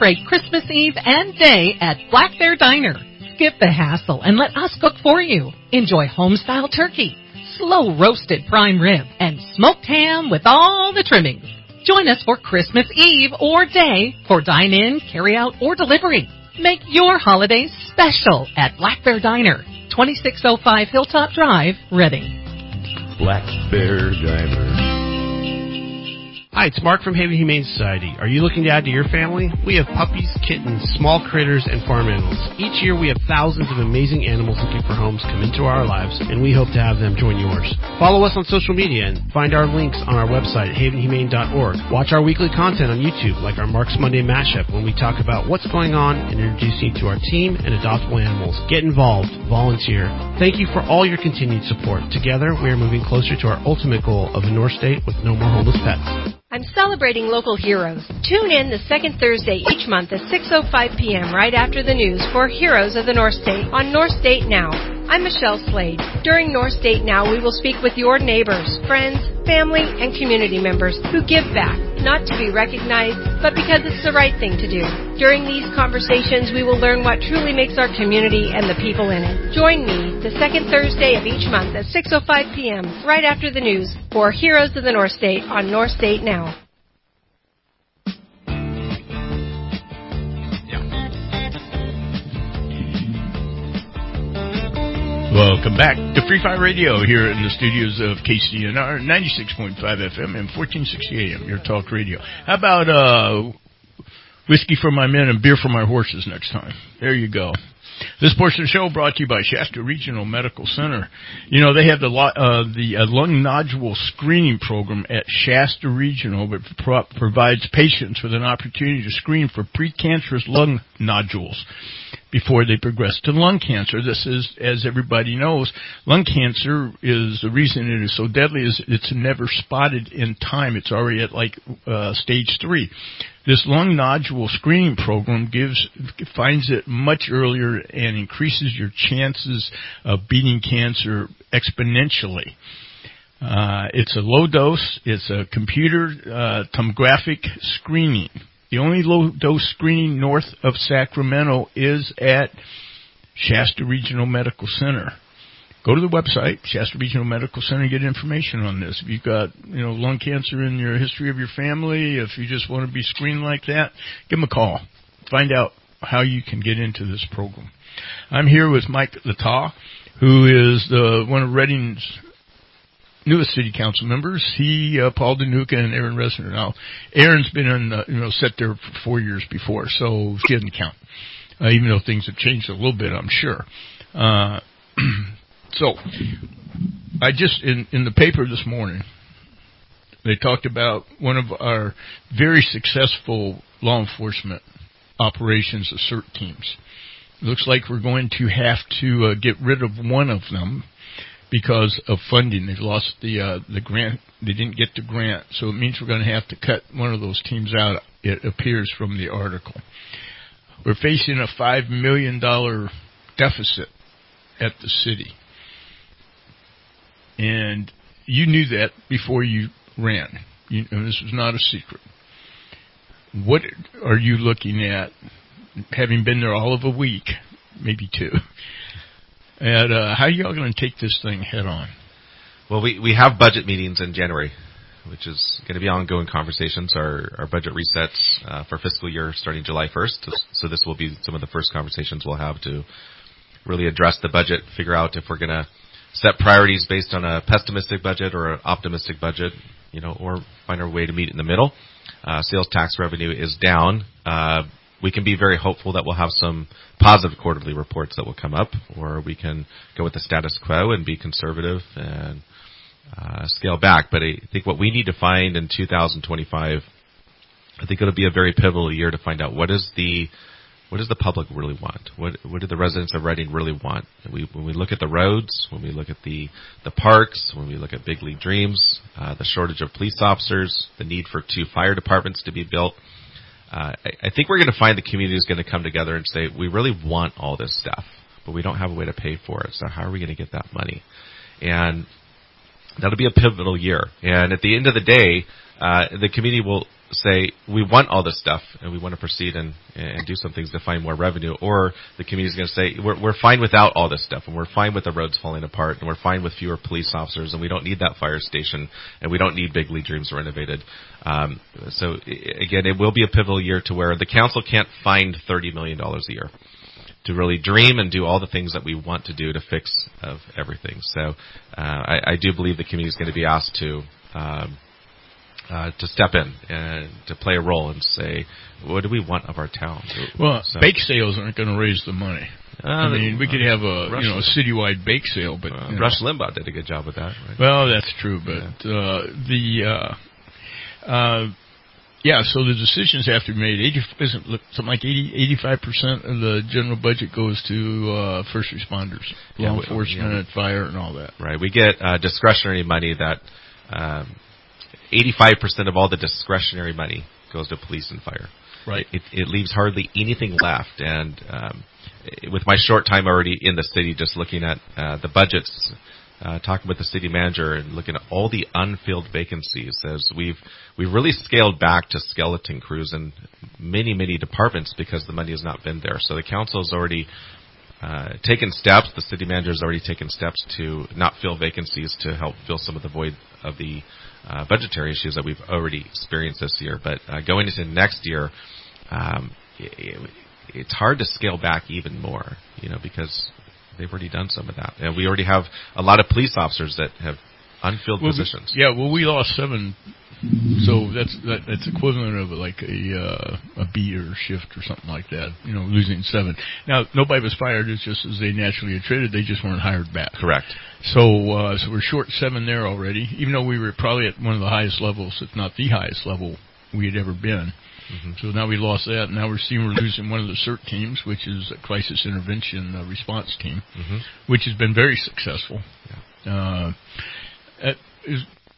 Celebrate Christmas Eve and Day at Black Bear Diner. Skip the hassle and let us cook for you. Enjoy home-style turkey, slow-roasted prime rib, and smoked ham with all the trimmings. Join us for Christmas Eve or Day for dine-in, carry-out, or delivery. Make your holidays special at Black Bear Diner, twenty-six oh five Hilltop Drive, Reading. Black Bear Diner. Hi, it's Mark from Haven Humane Society. Are you looking to add to your family? We have puppies, kittens, small critters, and farm animals. Each year we have thousands of amazing animals looking for homes come into our lives, and we hope to have them join yours. Follow us on social media and find our links on our website, haven humane dot org. Watch our weekly content on YouTube, like our Mark's Monday Mashup, when we talk about what's going on and introduce you to our team and adoptable animals. Get involved. Volunteer. Thank you for all your continued support. Together, we are moving closer to our ultimate goal of a North State with no more homeless pets. I'm celebrating local heroes. Tune in the second Thursday each month at six oh five p.m. right after the news for Heroes of the North State on North State Now. I'm Michelle Slade. During North State Now, we will speak with your neighbors, friends, family, and community members who give back, not to be recognized, but because it's the right thing to do. During these conversations, we will learn what truly makes our community and the people in it. Join me the second Thursday of each month at six oh five p.m. right after the news for Heroes of the North State on North State Now. Welcome back to Free Fire Radio here in the studios of K C N R, ninety-six point five F M and fourteen sixty A M, your talk radio. How about uh, whiskey for my men and beer for my horses next time? There you go. This portion of the show brought to you by Shasta Regional Medical Center. You know, they have the uh, the uh, lung nodule screening program at Shasta Regional that pro- provides patients with an opportunity to screen for precancerous lung nodules before they progress to lung cancer. This is, as everybody knows, lung cancer is the reason it is so deadly is it's never spotted in time. It's already at like uh, stage three. This lung nodule screening program gives finds it much earlier and increases your chances of beating cancer exponentially. Uh, it's a low dose. It's a computer uh, tomographic screening. The only low-dose screening north of Sacramento is at Shasta Regional Medical Center. Go to the website, Shasta Regional Medical Center, and get information on this. If you've got, you know, lung cancer in your history of your family, if you just want to be screened like that, give them a call. Find out how you can get into this program. I'm here with Mike Lataw, who is the one of Reading's newest city council members. He, uh, Paul Danuka, and Aaron Resner. Now, Aaron's been in, uh, you know, set there for four years before, so she doesn't count, uh, even though things have changed a little bit, I'm sure. Uh, so, I just, in, in the paper this morning, they talked about one of our very successful law enforcement operations, the CERT teams. It looks like we're going to have to uh, get rid of one of them because of funding. They've lost the uh, the grant. They didn't get the grant, so it means we're going to have to cut one of those teams out, it appears from the article. We're facing a five million dollars deficit at the city. And you knew that before you ran. You, and this was not a secret. What are you looking at, having been there all of a week, maybe two, and uh, how are y'all going to take this thing head on? Well, we, we have budget meetings in January, which is going to be ongoing conversations. Our, our budget resets uh, for fiscal year starting July first. So this will be some of the first conversations we'll have to really address the budget, figure out if we're going to set priorities based on a pessimistic budget or an optimistic budget, you know, or find our way to meet in the middle. Uh, sales tax revenue is down. Uh, we can be very hopeful that we'll have some positive quarterly reports that will come up, or we can go with the status quo and be conservative and uh, scale back. But I think what we need to find in two thousand twenty-five, I think it'll be a very pivotal year to find out what is the what does the public really want? What what do the residents of Reading really want? We, when we look at the roads, when we look at the, the parks, when we look at Big League Dreams, uh, the shortage of police officers, the need for two fire departments to be built, uh, I, I think we're going to find the community is going to come together and say, we really want all this stuff, but we don't have a way to pay for it. So how are we going to get that money? And that'll be a pivotal year. And at the end of the day, uh, the community will say we want all this stuff and we want to proceed and, and do some things to find more revenue, or the community is going to say we're, we're fine without all this stuff and we're fine with the roads falling apart and we're fine with fewer police officers and we don't need that fire station and we don't need Big League Dreams renovated. Um, so again, it will be a pivotal year to where the council can't find thirty million dollars a year to really dream and do all the things that we want to do to fix of everything. So uh, I, I do believe the community is going to be asked to um, uh, to step in and to play a role and say, what do we want of our town? Well, so, bake sales aren't going to raise the money. Uh, I mean, we could have a Rush, you know a citywide bake sale, but uh, you know. Rush Limbaugh did a good job with that. Right? Well, that's true, but yeah. uh, the uh, uh, yeah, so the decisions have to be made. eighty, isn't something like eighty, eighty-five percent of the general budget goes to uh, first responders, yeah, law we, enforcement, yeah. and fire, and all that. Right. We get uh, discretionary money that um, eighty-five percent of all the discretionary money goes to police and fire. Right. It, it leaves hardly anything left. And um, with my short time already in the city, just looking at uh, the budgets, uh, talking with the city manager and looking at all the unfilled vacancies, as we've we've really scaled back to skeleton crews in many, many departments because the money has not been there. So the council has already uh, taken steps. The city manager has already taken steps to not fill vacancies to help fill some of the void of the Uh, budgetary issues that we've already experienced this year. But uh, going into next year, um, it, it's hard to scale back even more, you know, because they've already done some of that. And we already have a lot of police officers that have unfilled well, positions. We, yeah, well, we lost seven, so that's that, that's equivalent of like a uh, a B or shift or something like that, you know, losing seven. Now, nobody was fired. It's just as they naturally attrited. They just weren't hired back. Correct. So, uh, so we're short seven there already, even though we were probably at one of the highest levels, if not the highest level we had ever been. Mm-hmm. So now we lost that, and now we're seeing we're losing one of the CERT teams, which is a crisis intervention uh, response team, mm-hmm. which has been very successful. Yeah. Uh, at, is,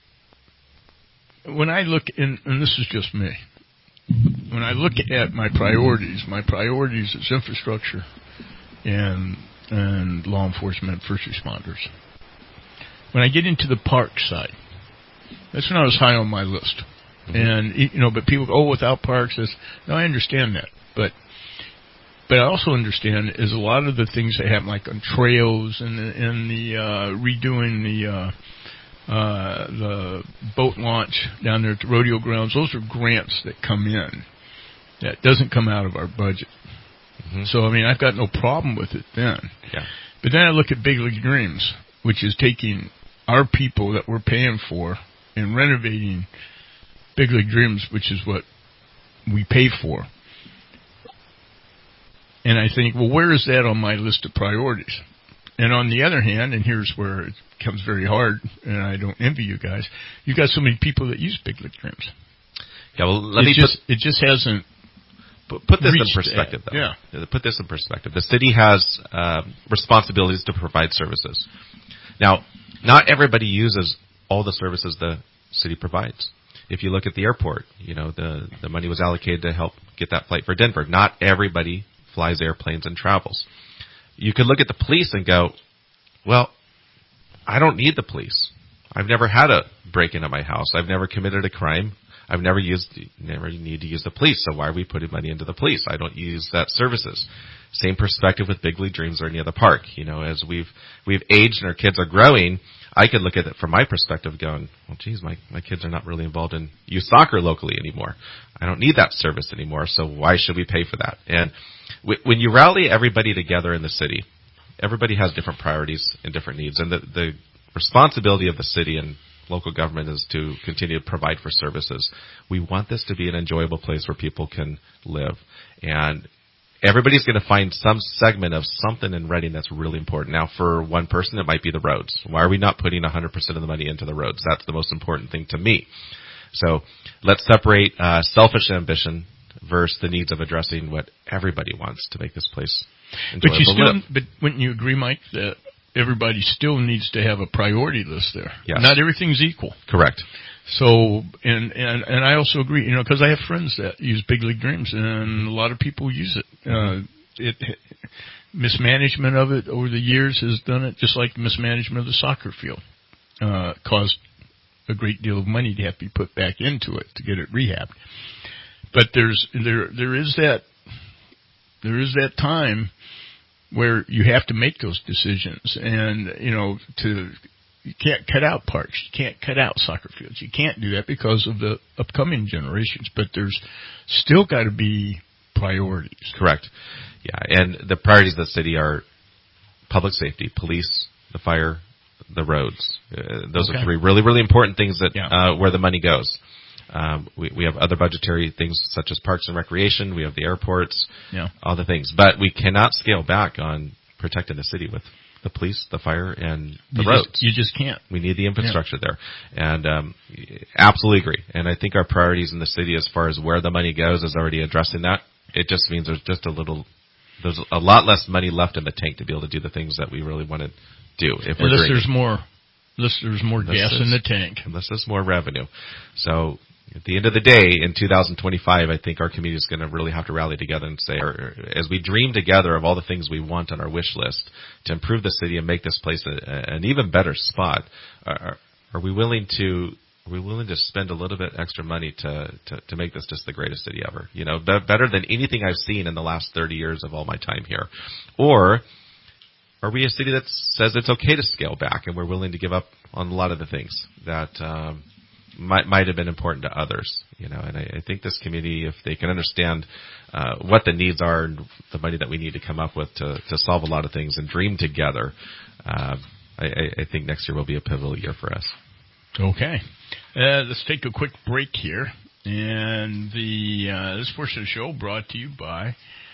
when I look, in, and this is just me, when I look at my priorities, my priorities is infrastructure and and law enforcement, first responders. When I get into the park side, that's when I was high on my list. Mm-hmm. And, you know, but people go, oh, without parks, this. No, I understand that. But but I also understand is a lot of the things that happen, like on trails and, and the uh, redoing the uh, uh, the boat launch down there at the rodeo grounds, those are grants that come in. That doesn't come out of our budget. Mm-hmm. So, I mean, I've got no problem with it then. Yeah. But then I look at Big League Dreams, which is taking our people that we're paying for and renovating Big League Dreams, which is what we pay for. And I think, well, where is that on my list of priorities? And on the other hand, and here's where it becomes very hard, and I don't envy you guys, you've got so many people that use Big League Dreams. Yeah, well, let it me just, put, it just hasn't put, put this in reached perspective, that. though. Yeah. Put this in perspective. The city has uh, responsibilities to provide services. Now, not everybody uses all the services the city provides. If you look at the airport, you know, the, the money was allocated to help get that flight for Denver. Not everybody flies airplanes and travels. You could look at the police and go, well, I don't need the police. I've never had a break-in at my house. I've never committed a crime. I've never used, never need to use the police. So why are we putting money into the police? I don't use that services. Same perspective with Big League Dreams or any other park. You know, as we've, we've aged and our kids are growing, I could look at it from my perspective going, well, geez, my, my kids are not really involved in youth soccer locally anymore. I don't need that service anymore. So why should we pay for that? And w- when you rally everybody together in the city, everybody has different priorities and different needs. And the, the responsibility of the city and local government is to continue to provide for services. We want this to be an enjoyable place where people can live. And everybody's going to find some segment of something in Reading that's really important. Now, for one person, it might be the roads. Why are we not putting one hundred percent of the money into the roads? That's the most important thing to me. So let's separate uh, selfish ambition versus the needs of addressing what everybody wants to make this place enjoyable but you still, to live. But wouldn't you agree, Mike, that everybody still needs to have a priority list there? Yes. Not everything's equal. Correct. So, and, and, and I also agree, you know, because I have friends that use Big League Dreams, and a lot of people use it. Uh, it, mismanagement of it over the years has done it, just like mismanagement of the soccer field, uh, caused a great deal of money to have to be put back into it to get it rehabbed. But there's there there is that there is that time where you have to make those decisions, and you know to you can't cut out parks, you can't cut out soccer fields, you can't do that because of the upcoming generations. But there's still got to be priorities. Correct. Yeah, and the priorities of the city are public safety, police, the fire, the roads. Uh, those okay. are three really, really important things that yeah. uh, where the money goes. Um, we, we have other budgetary things such as parks and recreation. We have the airports, yeah. all the things. But we cannot scale back on protecting the city with the police, the fire, and the you roads. Just, you just can't. We need the infrastructure yeah. there. And um, absolutely agree. And I think our priorities in the city as far as where the money goes is already addressing that. It just means there's just a little, there's a lot less money left in the tank to be able to do the things that we really want to do. If we're unless there's more, unless there's more unless gas in the tank. Unless there's more revenue. So at the end of the day, in two thousand twenty-five, I think our community is going to really have to rally together and say, or, as we dream together of all the things we want on our wish list to improve the city and make this place a, an even better spot, are, are we willing to are we willing to spend a little bit extra money to, to, to make this just the greatest city ever? You know, be, better than anything I've seen in the last thirty years of all my time here. Or are we a city that says it's okay to scale back and we're willing to give up on a lot of the things that um, might might have been important to others? You know, and I, I think this community, if they can understand uh, what the needs are and the money that we need to come up with to, to solve a lot of things and dream together, uh, I, I think next year will be a pivotal year for us. Okay. Uh, let's take a quick break here. And the uh, this portion of the show brought to you by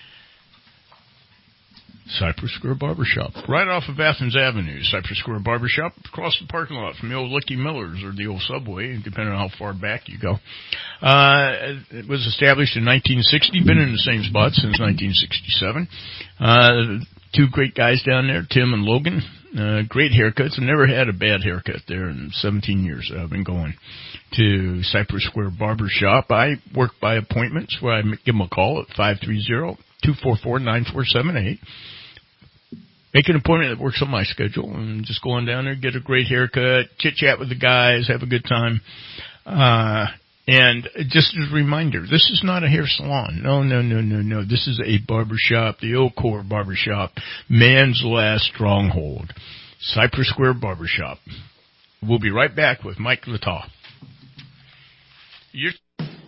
Cypress Square Barbershop, right off of Athens Avenue. Cypress Square Barbershop, across the parking lot from the old Licky Miller's or the old Subway, depending on how far back you go. Uh, it was established in nineteen sixty, been in the same spot since nineteen sixty-seven. Uh, two great guys down there, Tim and Logan. Uh, great haircuts. I've never had a bad haircut there in seventeen years that I've been going to Cypress Square Barbershop. I work by appointments where I give them a call at five three zero, two four four, nine four seven eight. Make an appointment that works on my schedule and just go on down there, get a great haircut, chit-chat with the guys, have a good time. Uh, and just as a reminder, this is not a hair salon. No, no, no, no, no. This is a barbershop, the Old Core Barbershop, man's last stronghold. Cypress Square Barbershop. We'll be right back with Mike Lataw. You're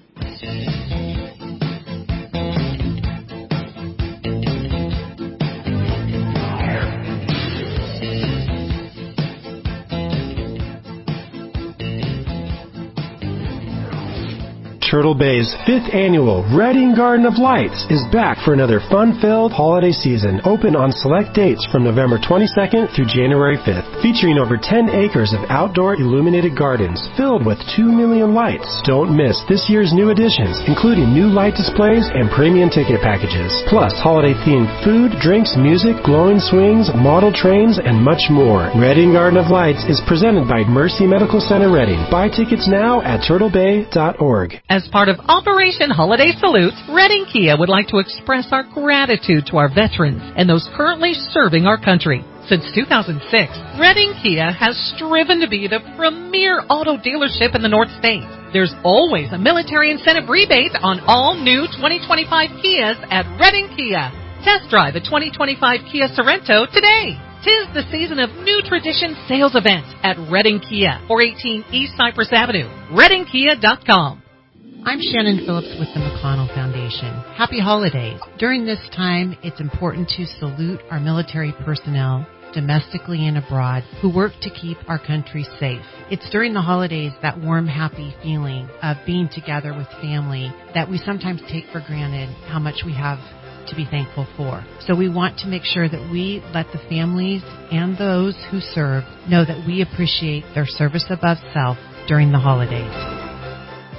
Turtle Bay's fifth annual Reading Garden of Lights is back for another fun-filled holiday season, open on select dates from November twenty-second through January fifth, featuring over ten acres of outdoor illuminated gardens filled with two million lights. Don't miss this year's new additions, including new light displays and premium ticket packages, plus holiday-themed food, drinks, music, glowing swings, model trains, and much more. Reading Garden of Lights is presented by Mercy Medical Center Reading. Buy tickets now at turtle bay dot org. As part of Operation Holiday Salutes, Reading Kia would like to express our gratitude to our veterans and those currently serving our country. Since two thousand six, Reading Kia has striven to be the premier auto dealership in the North States. There's always a military incentive rebate on all new twenty twenty-five Kias at Reading Kia. Test drive a twenty twenty-five Kia Sorento today. Tis the season of New Tradition sales event at Reading Kia, four eighteen East Cypress Avenue, reading kia dot com. I'm Shannon Phillips with the McConnell Foundation. Happy holidays. During this time, it's important to salute our military personnel, domestically and abroad, who work to keep our country safe. It's during the holidays that warm, happy feeling of being together with family that we sometimes take for granted how much we have to be thankful for. So we want to make sure that we let the families and those who serve know that we appreciate their service above self during the holidays.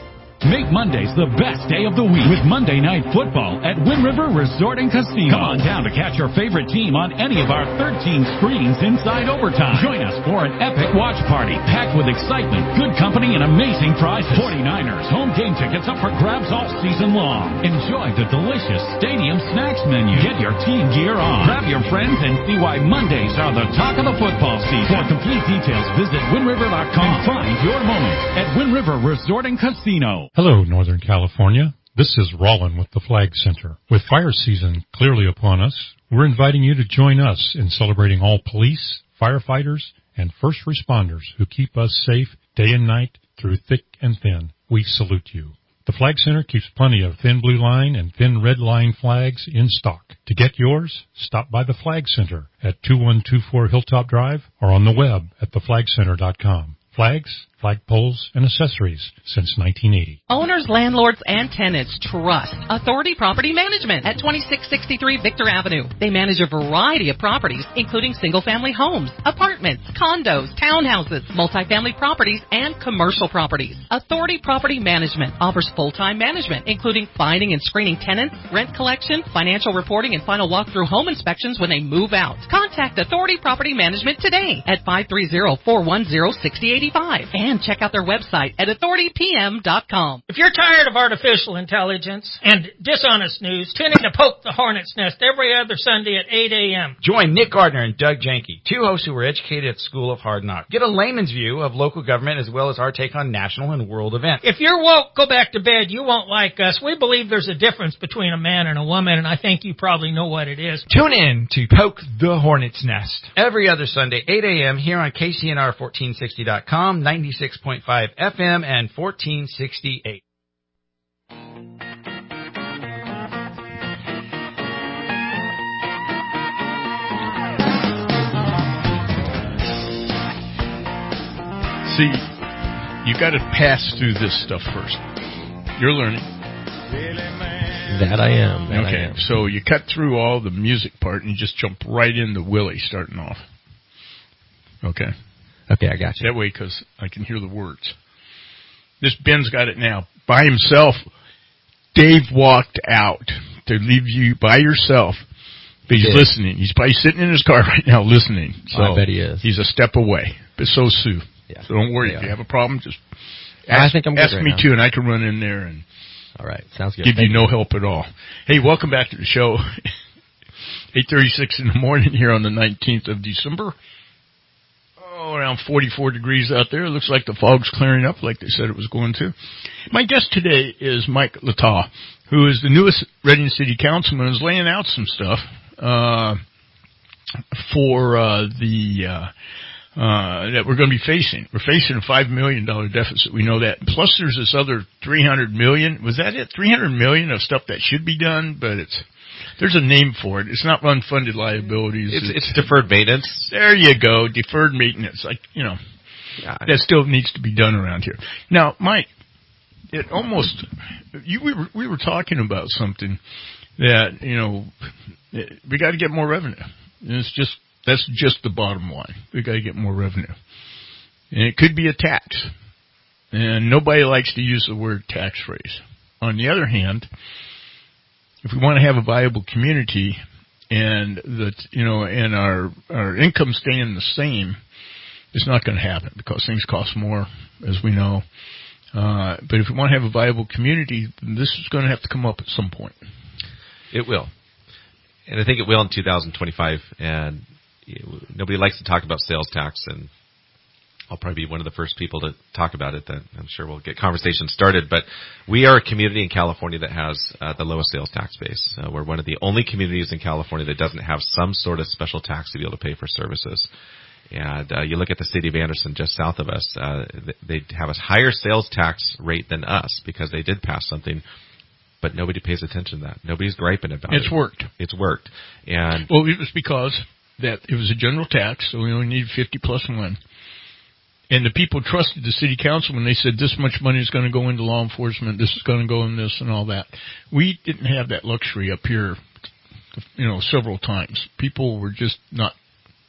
Make Mondays the best day of the week with Monday Night Football at Wind River Resort and Casino. Come on down to catch your favorite team on any of our thirteen screens inside Overtime. Join us for an epic watch party packed with excitement, good company, and amazing prizes. forty-niners home game tickets up for grabs all season long. Enjoy the delicious stadium snacks menu. Get your team gear on. Grab your friends and see why Mondays are the talk of the football season. For complete details, visit wind river dot com and find your moment at Wind River Resort and Casino. Hello, Northern California. This is Rollin with the Flag Center. With fire season clearly upon us, we're inviting you to join us in celebrating all police, firefighters, and first responders who keep us safe day and night through thick and thin. We salute you. The Flag Center keeps plenty of thin blue line and thin red line flags in stock. To get yours, stop by the Flag Center at two one two four Hilltop Drive or on the web at the flag center dot com. Flags, flagpoles, and accessories since nineteen eighty. Owners, landlords, and tenants trust Authority Property Management at twenty-six sixty-three Victor Avenue. They manage a variety of properties, including single-family homes, apartments, condos, townhouses, multifamily properties, and commercial properties. Authority Property Management offers full-time management, including finding and screening tenants, rent collection, financial reporting, and final walkthrough home inspections when they move out. Contact Authority Property Management today at five three zero, four one zero, six zero eight five and check out their website at authority p m dot com. If you're tired of artificial intelligence and dishonest news, tune in to Poke the Hornet's Nest every other Sunday at eight a.m. Join Nick Gardner and Doug Janke, two hosts who were educated at School of Hard Knocks. Get a layman's view of local government as well as our take on national and world events. If you're woke, go back to bed. You won't like us. We believe there's a difference between a man and a woman, and I think you probably know what it is. Tune in to Poke the Hornet's Nest every other Sunday, eight a.m. here on K C N R fourteen sixty dot com, ninety-six point five F M, and fourteen sixty-eight. See, you got to pass through this stuff first. You're learning. That I am. That okay, I am. So you cut through all the music part and you just jump right into Willie starting off. Okay. Okay, I got you. That way, because I can hear the words. This Ben's got it now. By himself, Dave walked out to leave you by yourself. But he's listening. He's probably sitting in his car right now listening. So I bet he is. He's a step away. But so Sue. Yeah. So don't worry. Yeah. If you have a problem, just ask, I think I'm good ask right me now. too, and I can run in there and all right, sounds good. give Thank you no help at all. Hey, welcome back to the show. eight thirty-six in the morning here on the nineteenth of December. Oh, around forty-four degrees out there. It looks like the fog's clearing up like they said it was going to. My guest today is Mike Lataw, who is the newest Redding City Councilman, is laying out some stuff uh, for uh, the uh, uh, that we're going to be facing. We're facing a five million dollars deficit. We know that. Plus, there's this other three hundred million dollars. Was that it? three hundred million dollars of stuff that should be done, but it's there's a name for it. It's not unfunded liabilities. It's, it's, it's deferred maintenance. There you go, deferred maintenance. Like, you know, yeah, that still needs to be done around here. Now, Mike, it almost you we were we were talking about something that, you know, we got to get more revenue. And it's just that's just the bottom line. We got to get more revenue, and it could be a tax. And nobody likes to use the word tax raise. On the other hand, if we want to have a viable community and the you know and our our income staying the same, it's not going to happen because things cost more, as we know. Uh, but if we want to have a viable community, this is going to have to come up at some point. It will. And I think it will in two thousand twenty-five. And nobody likes to talk about sales tax, and I'll probably be one of the first people to talk about it. That I'm sure we'll get conversations started. But we are a community in California that has uh, the lowest sales tax base. Uh, we're one of the only communities in California that doesn't have some sort of special tax to be able to pay for services. And uh, you look at the city of Anderson just south of us, uh, they have a higher sales tax rate than us because they did pass something, but nobody pays attention to that. Nobody's griping about it. It's worked. It's worked. And well, it was because that it was a general tax, so we only needed fifty plus one. And the people trusted the city council when they said this much money is going to go into law enforcement, this is going to go in this and all that. We didn't have that luxury up here, you know, several times. People were just not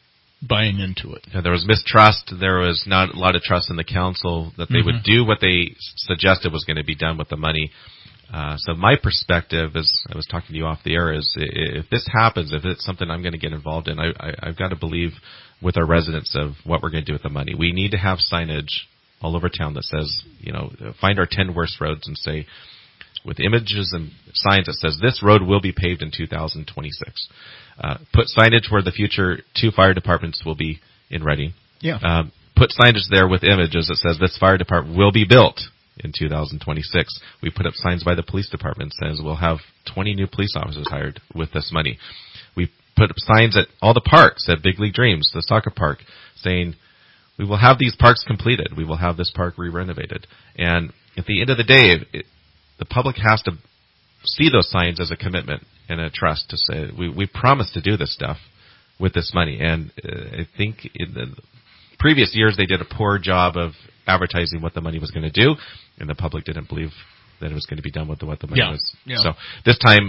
buying into it. Yeah, there was mistrust. There was not a lot of trust in the council that they mm-hmm. would do what they suggested was going to be done with the money. Uh, so my perspective, as I was talking to you off the air, is if this happens, if it's something I'm going to get involved in, I, I, I've got to believe with our residents of what we're going to do with the money. We need to have signage all over town that says, you know, find our ten worst roads and say, with images and signs that says this road will be paved in two thousand twenty-six. Uh, put signage where the future two fire departments will be in Reading. Yeah. Um, put signage there with images that says this fire department will be built in two thousand twenty-six. We put up signs by the police department that says we'll have twenty new police officers hired with this money. We put up signs at all the parks, at Big League Dreams, the soccer park, saying we will have these parks completed. We will have this park re-renovated. And at the end of the day, it, the public has to see those signs as a commitment and a trust to say we, we promise to do this stuff with this money. And uh, I think in the previous years they did a poor job of advertising what the money was going to do, and the public didn't believe that it was going to be done with the, what the money yeah. was. Yeah. So this time,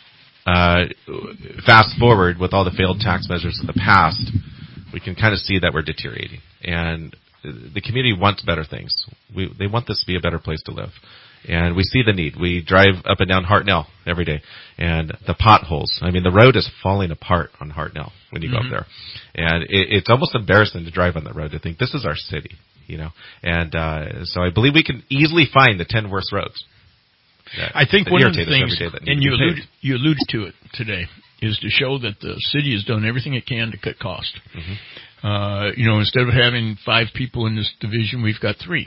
uh, fast forward with all the failed tax measures of the past, we can kind of see that we're deteriorating. And the community wants better things. We, they want this to be a better place to live. And we see the need. We drive up and down Hartnell every day. And the potholes. I mean, the road is falling apart on Hartnell when you mm-hmm. go up there. And it, it's almost embarrassing to drive on the road to think this is our city, you know. And uh, so I believe we can easily find the ten worst roads. That, I think that one of the things, and you alluded, you alluded to it today, is to show that the city has done everything it can to cut cost. Mm-hmm. Uh, you know, instead of having five people in this division, we've got three.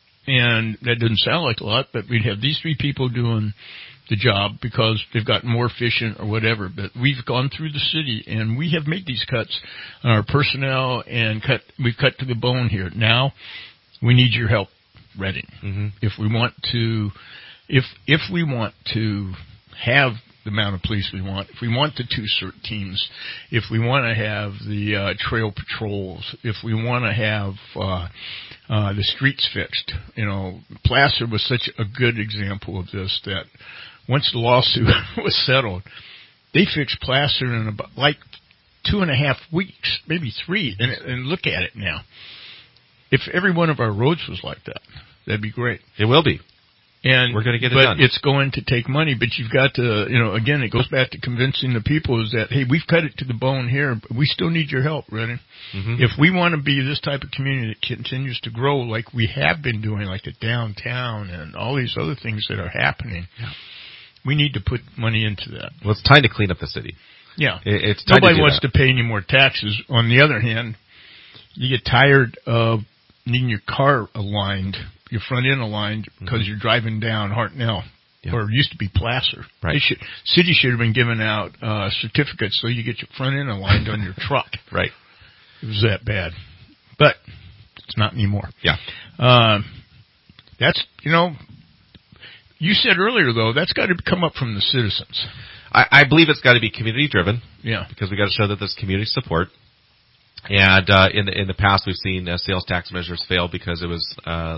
And that doesn't sound like a lot, but we'd have these three people doing the job because they've gotten more efficient or whatever. But we've gone through the city and we have made these cuts on our personnel and cut, we've cut to the bone here. Now we need your help, Reading. Mm-hmm. If we want to, if, if we want to have the amount of police we want, if we want the two CERT teams, if we want to have the uh, trail patrols, if we want to have uh, uh, the streets fixed. You know, Placer was such a good example of this, that once the lawsuit was settled, they fixed Placer in about like two and a half weeks, maybe three, and, and look at it now. If every one of our roads was like that, that'd be great. It will be. And we're going to get it but done. It's going to take money, but you've got to, you know, again, it goes back to convincing the people is that, hey, we've cut it to the bone here, but we still need your help, Reading. Mm-hmm. If we want to be this type of community that continues to grow like we have been doing, like the downtown and all these other things that are happening, yeah. we need to put money into that. Well, it's time to clean up the city. Yeah. It, it's time Nobody to do wants that. to pay any more taxes. On the other hand, you get tired of needing your car aligned, your front end aligned, because mm-hmm. you're driving down Hartnell, yeah. or it used to be Placer. Right. They should, city should have been giving out uh, certificates so you get your front end aligned on your truck. Right. It was that bad. But it's not anymore. Yeah. Um, that's, you know, you said earlier, though, that's got to come up from the citizens. I, I believe it's got to be community driven. Yeah. Because we got to show that there's community support. And uh, in the in the past, we've seen uh, sales tax measures fail because it was uh,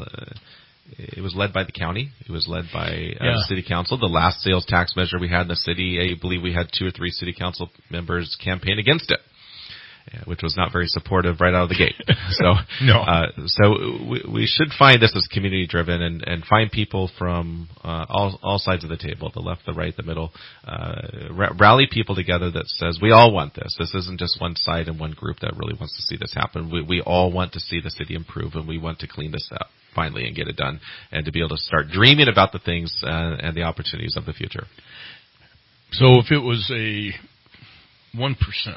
it was led by the county. It was led by uh, yeah. the city council. The last sales tax measure we had in the city, I believe we had two or three city council members campaign against it, which was not very supportive right out of the gate. So no. Uh, so we, we should find this as community driven and, and find people from uh, all all sides of the table, the left, the right, the middle, uh, r- rally people together that says we all want this. This isn't just one side and one group that really wants to see this happen. We we all want to see the city improve, and we want to clean this up finally and get it done, and to be able to start dreaming about the things uh, and the opportunities of the future. So if it was a one percent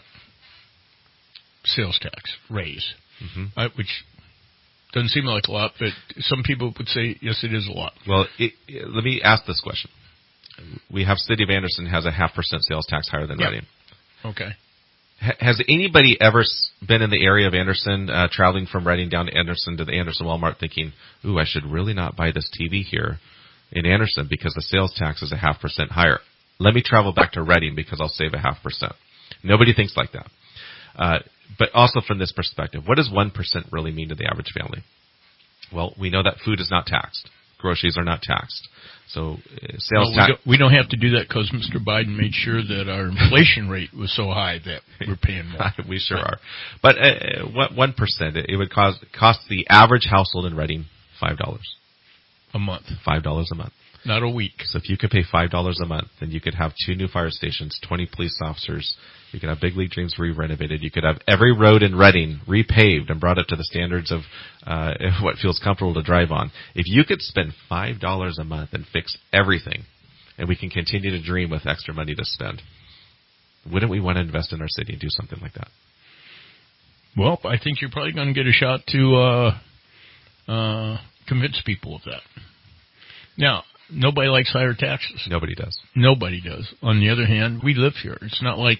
sales tax raise, mm-hmm. uh, which doesn't seem like a lot, but some people would say, yes, it is a lot. Well, it, it, let me ask this question. We have City of Anderson has a half percent sales tax higher than yep. Reading. Okay. H- has anybody ever been in the area of Anderson, uh, traveling from Reading down to Anderson to the Anderson Walmart thinking, ooh, I should really not buy this T V here in Anderson because the sales tax is a half percent higher. Let me travel back to Reading because I'll save a half percent. Nobody thinks like that. Uh, But also from this perspective, what does one percent really mean to the average family? Well, we know that food is not taxed. groceries are not taxed. So uh, sales well, we, tax. don't, we don't have to do that because Mister Biden made sure that our inflation rate was so high that we're paying more. We sure are. But uh, one percent, it would cost cost the average household in Reading five dollars a month. Five dollars a month. Not a week. So if you could pay five dollars a month, then you could have two new fire stations, twenty police officers. You could have Big League Dreams re-renovated. You could have every road in Reading repaved and brought up to the standards of uh, what feels comfortable to drive on. If you could spend five dollars a month and fix everything, and we can continue to dream with extra money to spend, wouldn't we want to invest in our city and do something like that? Well, I think you're probably going to get a shot to uh, uh, convince people of that. Now, nobody likes higher taxes. Nobody does. Nobody does. On the other hand, we live here. It's not like,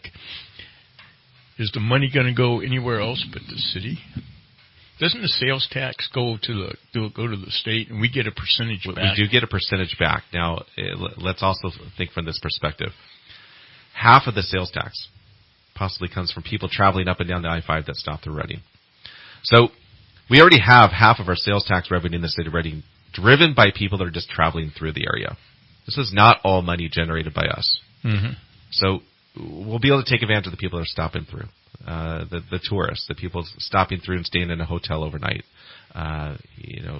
is the money going to go anywhere else but the city? Doesn't the sales tax go to the do go to the state and we get a percentage back? We do get a percentage back. Now, let's also think from this perspective. Half of the sales tax possibly comes from people traveling up and down the I five that stop through Reading. So we already have half of our sales tax revenue in the city of Reading driven by people that are just traveling through the area. This is not all money generated by us. Mm-hmm. So we'll be able to take advantage of the people that are stopping through, uh, the, the tourists, the people stopping through and staying in a hotel overnight. Uh, you know,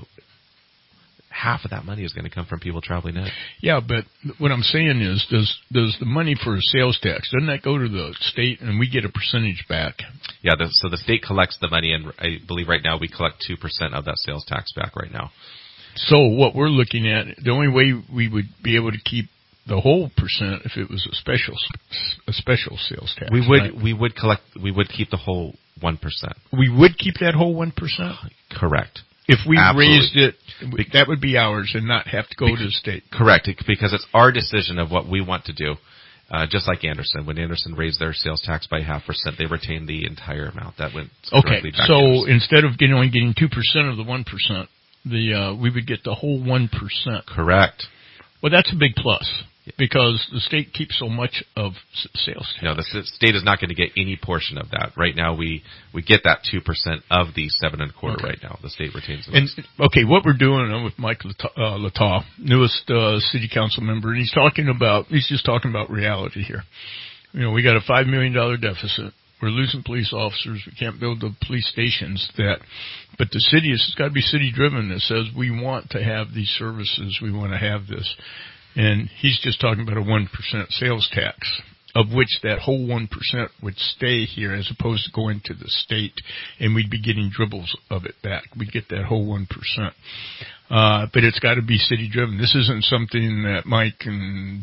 half of that money is going to come from people traveling in. Yeah, but what I'm saying is, does does the money for a sales tax, doesn't that go to the state and we get a percentage back? Yeah, the, so the state collects the money, and I believe right now we collect two percent of that sales tax back right now. So what we're looking at, the only way we would be able to keep the whole percent if it was a special a special sales tax. We would right? we would collect we would keep the whole one percent. We would keep that whole one percent? Correct. If we Absolutely. raised it, that would be ours and not have to go because, to the state. Correct, because it's our decision of what we want to do. Uh, just like Anderson. When Anderson raised their sales tax by half percent, they retained the entire amount. That went okay. back So to instead of getting, only getting two percent of the one percent, the uh, we would get the whole one percent. Correct. Well, that's a big plus because the state keeps so much of sales tax. No, the state is not going to get any portion of that. Right now, we, we get that two percent of the seven and a quarter okay. right now. The state retains the and, rest. Okay, what we're doing uh, with Mike Lataw, newest uh, city council member, and he's talking about, he's just talking about reality here. You know, we got a five million dollars deficit. We're losing police officers. We can't build the police stations that, but the city is, it's got to be city driven that says we want to have these services. We want to have this. And he's just talking about a one percent sales tax, of which that whole one percent would stay here as opposed to going to the state, and we'd be getting dribbles of it back. We'd get that whole one percent. Uh, but it's got to be city driven. This isn't something that Mike and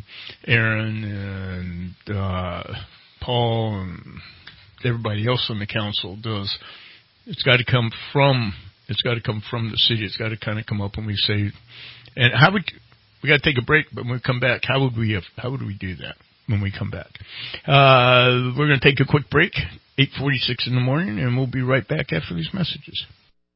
Aaron and, uh, Paul and everybody else on the council does. It's got to come from, it's got to come from the city. It's got to kind of come up when we say, and how would, we got to take a break, but when we come back, how would we have, how would we do that when we come back? Uh, we're going to take a quick break, eight forty-six in the morning, and we'll be right back after these messages.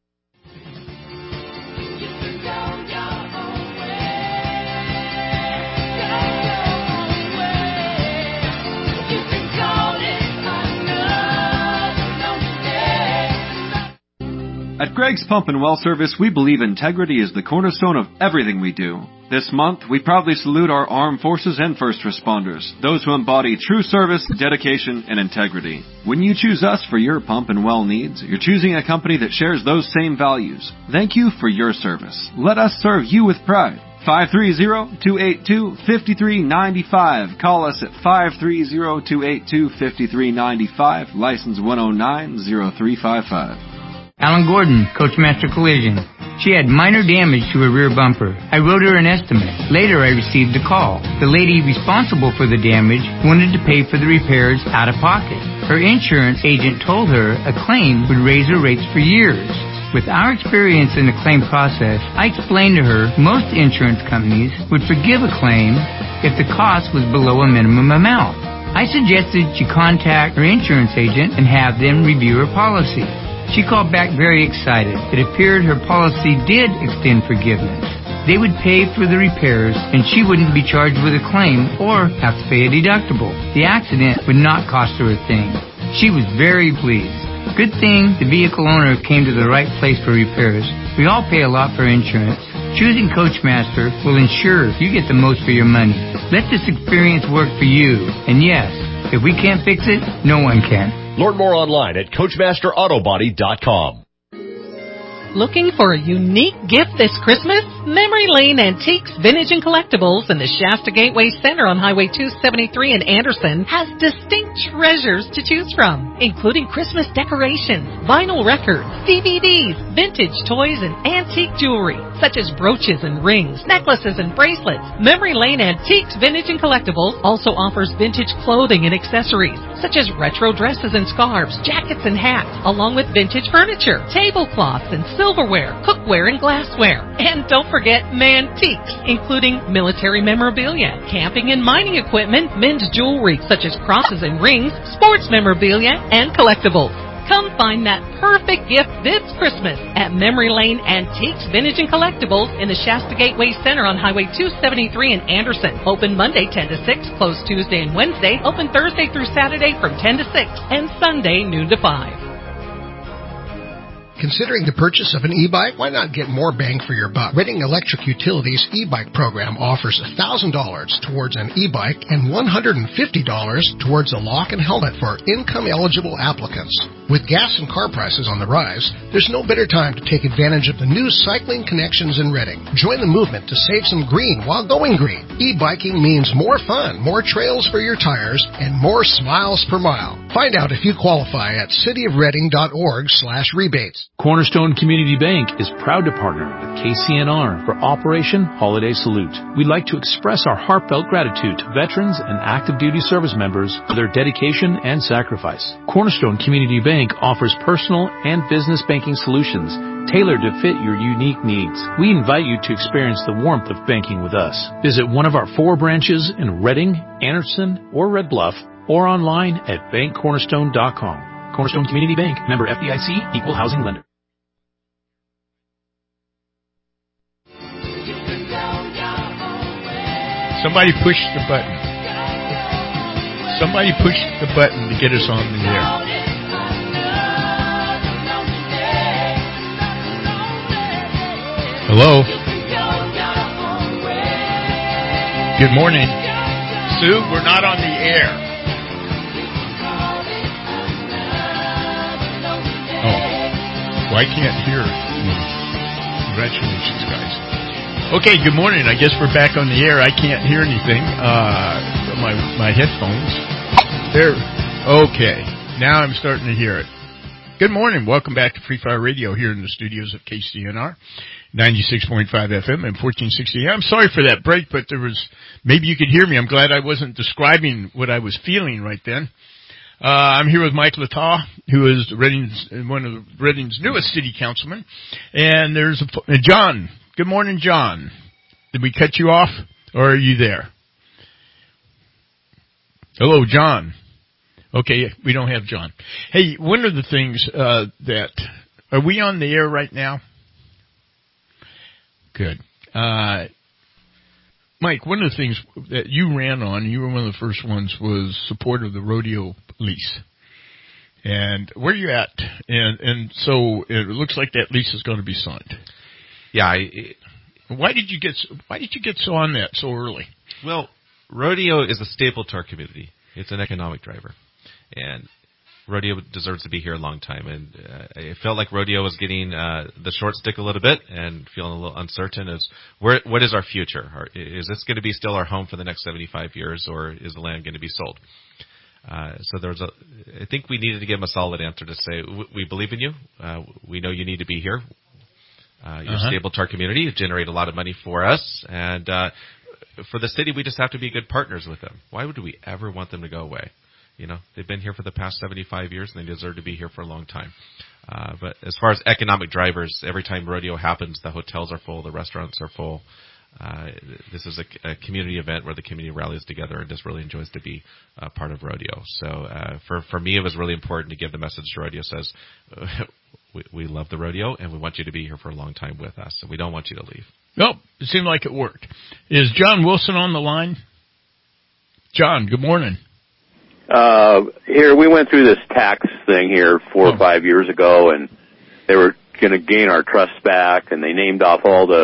At Greg's Pump and Well Service, we believe integrity is the cornerstone of everything we do. This month, we proudly salute our armed forces and first responders, those who embody true service, dedication, and integrity. When you choose us for your pump and well needs, you're choosing a company that shares those same values. Thank you for your service. Let us serve you with pride. five three zero, two eight two, five three nine five. Call us at five three zero, two eight two, five three nine five, license one oh nine zero three five five. Alan Gordon, Coachmaster Collision. She had minor damage to her rear bumper. I wrote her an estimate. Later, I received a call. The lady responsible for the damage wanted to pay for the repairs out of pocket. Her insurance agent told her a claim would raise her rates for years. With our experience in the claim process, I explained to her most insurance companies would forgive a claim if the cost was below a minimum amount. I suggested she contact her insurance agent and have them review her policy. She called back very excited. It appeared her policy did extend forgiveness. They would pay for the repairs, and she wouldn't be charged with a claim or have to pay a deductible. The accident would not cost her a thing. She was very pleased. Good thing the vehicle owner came to the right place for repairs. We all pay a lot for insurance. Choosing Coachmaster will ensure you get the most for your money. Let this experience work for you. And yes, if we can't fix it, no one can. Learn more online at coachmaster auto body dot com. Looking for a unique gift this Christmas? Memory Lane Antiques, Vintage and Collectibles in the Shasta Gateway Center on Highway two seventy-three in Anderson has distinct treasures to choose from, including Christmas decorations, vinyl records, D V Ds, vintage toys, and antique jewelry, such as brooches and rings, necklaces and bracelets. Memory Lane Antiques, Vintage and Collectibles also offers vintage clothing and accessories, such as retro dresses and scarves, jackets and hats, along with vintage furniture, tablecloths and silverware, cookware, and glassware. And don't forget Mantiques, including military memorabilia, camping and mining equipment, men's jewelry such as crosses and rings, sports memorabilia, and collectibles. Come find that perfect gift this Christmas at Memory Lane Antiques, Vintage and Collectibles in the Shasta Gateway Center on Highway two seventy-three in Anderson. Open Monday ten to six, closed Tuesday and Wednesday, open Thursday through Saturday from ten to six, and Sunday noon to five. Considering the purchase of an e-bike? Why not get more bang for your buck? Redding Electric Utilities e-bike program offers one thousand dollars towards an e-bike and one hundred fifty dollars towards a lock and helmet for income-eligible applicants. With gas and car prices on the rise, there's no better time to take advantage of the new cycling connections in Redding. Join the movement to save some green while going green. E-biking means more fun, more trails for your tires, and more smiles per mile. Find out if you qualify at cityofredding.org slash rebates. Cornerstone Community Bank is proud to partner with K C N R for Operation Holiday Salute. We'd like to express our heartfelt gratitude to veterans and active duty service members for their dedication and sacrifice. Cornerstone Community Bank offers personal and business banking solutions tailored to fit your unique needs. We invite you to experience the warmth of banking with us. Visit one of our four branches in Redding, Anderson, or Red Bluff, or online at bank cornerstone dot com. Cornerstone Community Bank, member F D I C, equal housing lender. Somebody push the button. Somebody push the button to get us on the air. Hello? Good morning. Sue, we're not on the air. Oh. Well, I can't hear you. Congratulations, guys. Okay, good morning. I guess we're back on the air. I can't hear anything. Uh, my my headphones. There. Okay. Now I'm starting to hear it. Good morning. Welcome back to Free Fire Radio here in the studios of K C N R, ninety-six point five F M and fourteen sixty A M. I'm sorry for that break, but there was, maybe you could hear me. I'm glad I wasn't describing what I was feeling right then. Uh, I'm here with Mike Lataw, who is Redding's, one of the Redding's newest city councilmen. And there's a, uh, John. Good morning, John. Did we cut you off, or are you there? Hello, John. Okay, we don't have John. Hey, one of the things uh, that, are we on the air right now? Good. Uh, Mike, one of the things that you ran on, you were one of the first ones, was support of the rodeo lease. And where are you at? And and so it looks like that lease is going to be signed. Yeah. I, it, why did you get Why did you get so on that so early? Well, rodeo is a staple to our community. It's an economic driver, and rodeo deserves to be here a long time. And uh, I felt like rodeo was getting uh, the short stick a little bit, and feeling a little uncertain. As where what is our future? Are, is this going to be still our home for the next seventy-five years, or is the land going to be sold? Uh, so there was a. I think we needed to give them a solid answer to say we believe in you. Uh, we know you need to be here. Uh, you're uh-huh. stable to our community. You generate a lot of money for us. And uh, for the city, we just have to be good partners with them. Why would we ever want them to go away? You know, they've been here for the past seventy-five years, and they deserve to be here for a long time. Uh, but as far as economic drivers, every time rodeo happens, the hotels are full, the restaurants are full. Uh, this is a, a community event where the community rallies together and just really enjoys to be uh, part of rodeo. So uh, for, for me, it was really important to give the message to rodeo says, uh, we, we love the rodeo, and we want you to be here for a long time with us, and we don't want you to leave. Nope, it seemed like it worked. Is John Wilson on the line? John, good morning. Uh, here, we went through this tax thing here four oh. or five years ago, and they were going to gain our trust back, and they named off all the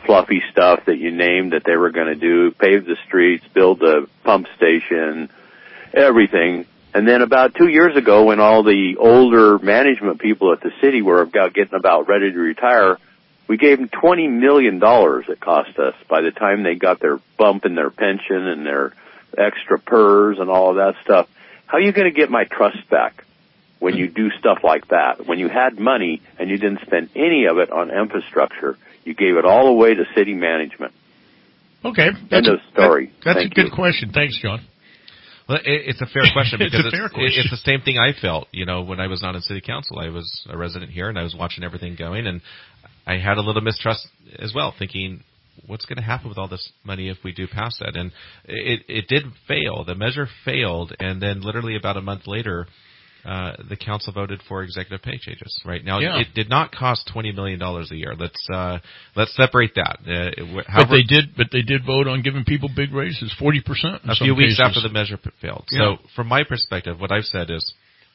fluffy stuff that you named that they were going to do, pave the streets, build the pump station, everything. And then about two years ago, when all the older management people at the city were about getting about ready to retire, we gave them twenty million dollars it cost us by the time they got their bump in their pension and their extra P E R S and all of that stuff. How are you going to get my trust back when you do stuff like that? When you had money and you didn't spend any of it on infrastructure, you gave it all away to city management. Okay. End of story. That, that's Thank a good you. question. Thanks, John. Well, it, it's a fair question because it's, a it's, fair question. it's the same thing I felt, you know, when I was not in city council. I was a resident here and I was watching everything going, and I had a little mistrust as well, thinking, what's going to happen with all this money if we do pass that? And it, it did fail. The measure failed, and then literally about a month later, uh, the council voted for executive pay changes. Right now, Yeah. it did not cost twenty million dollars a year. Let's uh, let's separate that. Uh, but they did, but they did vote on giving people big raises, forty percent. A few weeks after the measure failed. Yeah. So, from my perspective, what I've said is,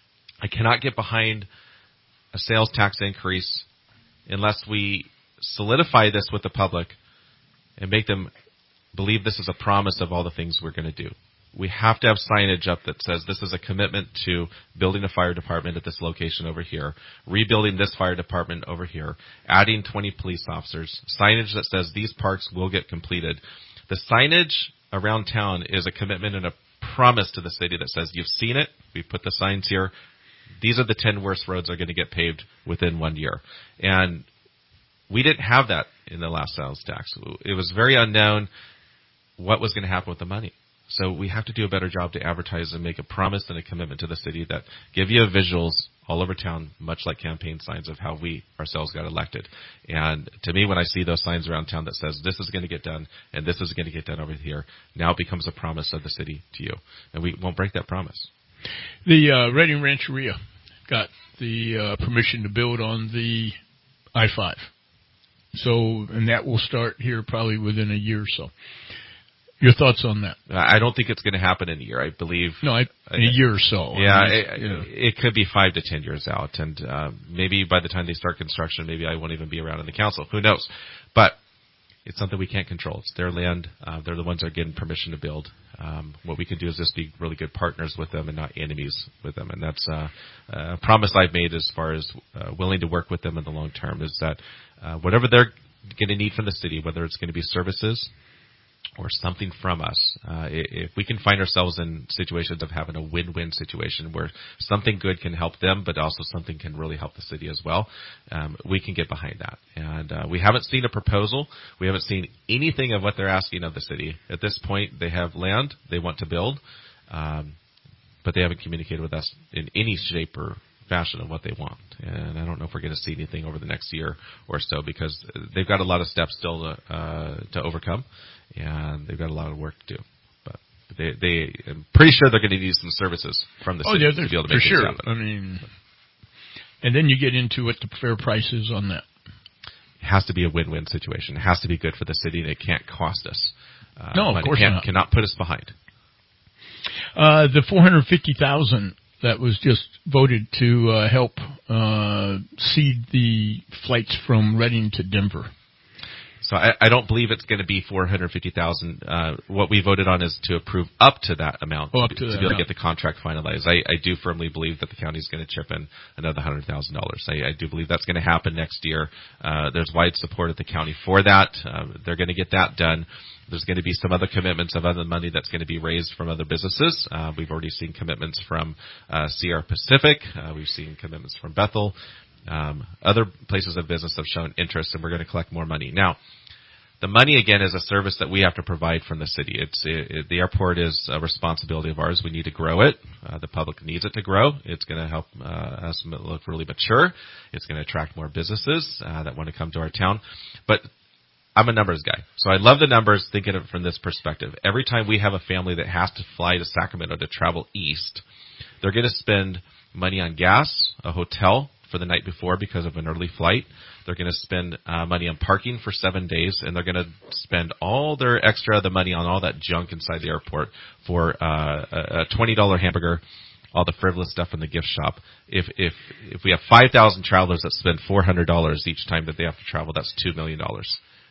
I cannot get behind a sales tax increase unless we solidify this with the public and make them believe this is a promise of all the things we're going to do. We have to have signage up that says this is a commitment to building a fire department at this location over here, rebuilding this fire department over here, adding twenty police officers, signage that says these parks will get completed. The signage around town is a commitment and a promise to the city that says you've seen it, we put the signs here, these are the ten worst roads that are going to get paved within one year. And we didn't have that in the last sales tax. It was very unknown what was going to happen with the money. So we have to do a better job to advertise and make a promise and a commitment to the city that give you visuals all over town, much like campaign signs of how we ourselves got elected. And to me, when I see those signs around town that says this is going to get done and this is going to get done over here, now it becomes a promise of the city to you. And we won't break that promise. The uh, Reading Rancheria got the uh, permission to build on the I five. So, and that will start here probably within a year or so. Your thoughts on that? I don't think it's going to happen in a year. I believe no, I, in a year or so. Yeah, I mean, it, yeah. it could be five to ten years out, and uh, maybe by the time they start construction, maybe I won't even be around in the council. Who knows? But it's something we can't control. It's their land. Uh, they're the ones that are getting permission to build. Um, what we can do is just be really good partners with them and not enemies with them. And that's uh, a promise I've made as far as uh, willing to work with them in the long term. Is that uh, whatever they're going to need from the city, whether it's going to be services or something from us, uh, if we can find ourselves in situations of having a win-win situation where something good can help them, but also something can really help the city as well, um, we can get behind that. And uh, we haven't seen a proposal. We haven't seen anything of what they're asking of the city. At this point, they have land they want to build, um, but they haven't communicated with us in any shape or fashion of what they want. And I don't know if we're going to see anything over the next year or so, because they've got a lot of steps still to, uh, to overcome. And they've got a lot of work to do, but they, they, I'm pretty sure they're going to need some services from the city oh, yeah, to be able to for make sure. things happen. I mean, and then you get into what the fair price is on that. It has to be a win-win situation. It has to be good for the city, and it can't cost us. Uh, no, of money. course Can't, not. Cannot put us behind. Uh, the four hundred fifty thousand that was just voted to uh, help uh, seed the flights from Reading to Denver. So I, I don't believe it's going to be four hundred fifty thousand. Uh, what we voted on is to approve up to that amount oh, up to, to, to that be able amount. to get the contract finalized. I, I do firmly believe that the county is going to chip in another one hundred thousand dollars. I, I do believe that's going to happen next year. Uh, there's wide support at the county for that. Uh, they're going to get that done. There's going to be some other commitments of other money that's going to be raised from other businesses. Uh, we've already seen commitments from uh, C R Pacific. Uh, we've seen commitments from Bethel. Um, other places of business have shown interest, and we're going to collect more money. Now, the money, again, is a service that we have to provide from the city. It's it, it, the airport is a responsibility of ours. We need to grow it. Uh, the public needs it to grow. It's going to help uh, us look really mature. It's going to attract more businesses uh, that want to come to our town. But I'm a numbers guy, so I love the numbers, thinking of it from this perspective. Every time we have a family that has to fly to Sacramento to travel east, they're going to spend money on gas, a hotel for the night before because of an early flight. They're going to spend uh, money on parking for seven days, and they're going to spend all their extra the money on all that junk inside the airport for uh, a twenty dollars hamburger, all the frivolous stuff in the gift shop. If if if we have five thousand travelers that spend four hundred dollars each time that they have to travel, that's two million dollars.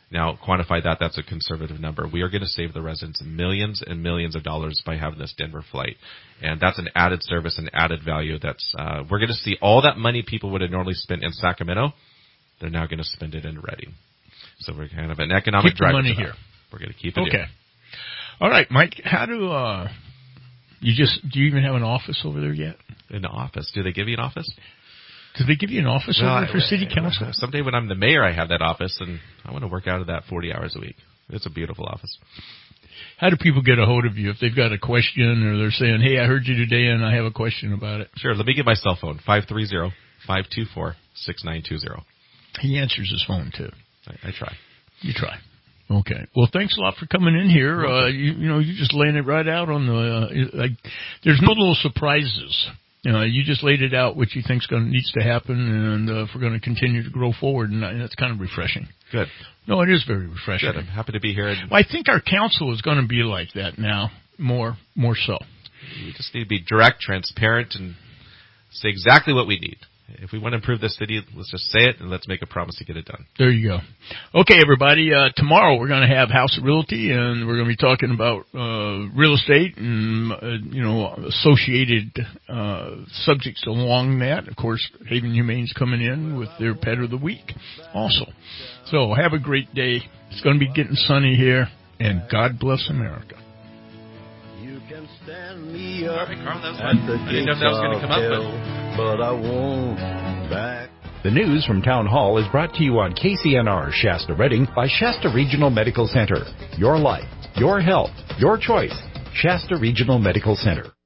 Now, quantify that, that's a conservative number. We are going to save the residents millions and millions of dollars by having this Denver flight. And that's an added service and added value. That's uh, we're going to see all that money people would have normally spent in Sacramento, they're now going to spend it in Reading. So we're kind of an economic keep the driver. money to here. We're going to keep it okay. here. All right, Mike, how do uh, you just, do you even have an office over there yet? An office? Do they give you an office? Do they give you an office well, over there for I, city council? Someday when I'm the mayor, I have that office, and I want to work out of that forty hours a week. It's a beautiful office. How do people get a hold of you if they've got a question or they're saying, hey, I heard you today and I have a question about it? Sure. Let me get my cell phone, five three zero, five two four, six nine two zero. He answers his phone, too. I, I try. You try. Okay. Well, thanks a lot for coming in here. Uh, you, you know, you're just laying it right out on the, uh, like, there's no little surprises. You know, you just laid it out what you think's going needs to happen, and uh, if we're going to continue to grow forward, and that's kind of refreshing. Good. No, it is very refreshing. Good. I'm happy to be here. Well, I think our council is going to be like that now, more, more so. We just need to be direct, transparent, and say exactly what we need. If we want to improve this city, let's just say it, and let's make a promise to get it done. There you go. Okay, everybody. Uh, tomorrow we're going to have House of Realty, and we're going to be talking about uh, real estate and, uh, you know, associated uh, subjects along that. Of course, Haven Humane's coming in with their Pet of the Week also. So have a great day. It's going to be getting sunny here, and God bless America. You can stand me up All right, Carl, that was fun. I didn't know if that was going to come up, but... but I won't back. The news from Town Hall is brought to you on K C N R Shasta Reading by Shasta Regional Medical Center. Your life, your health, your choice. Shasta Regional Medical Center.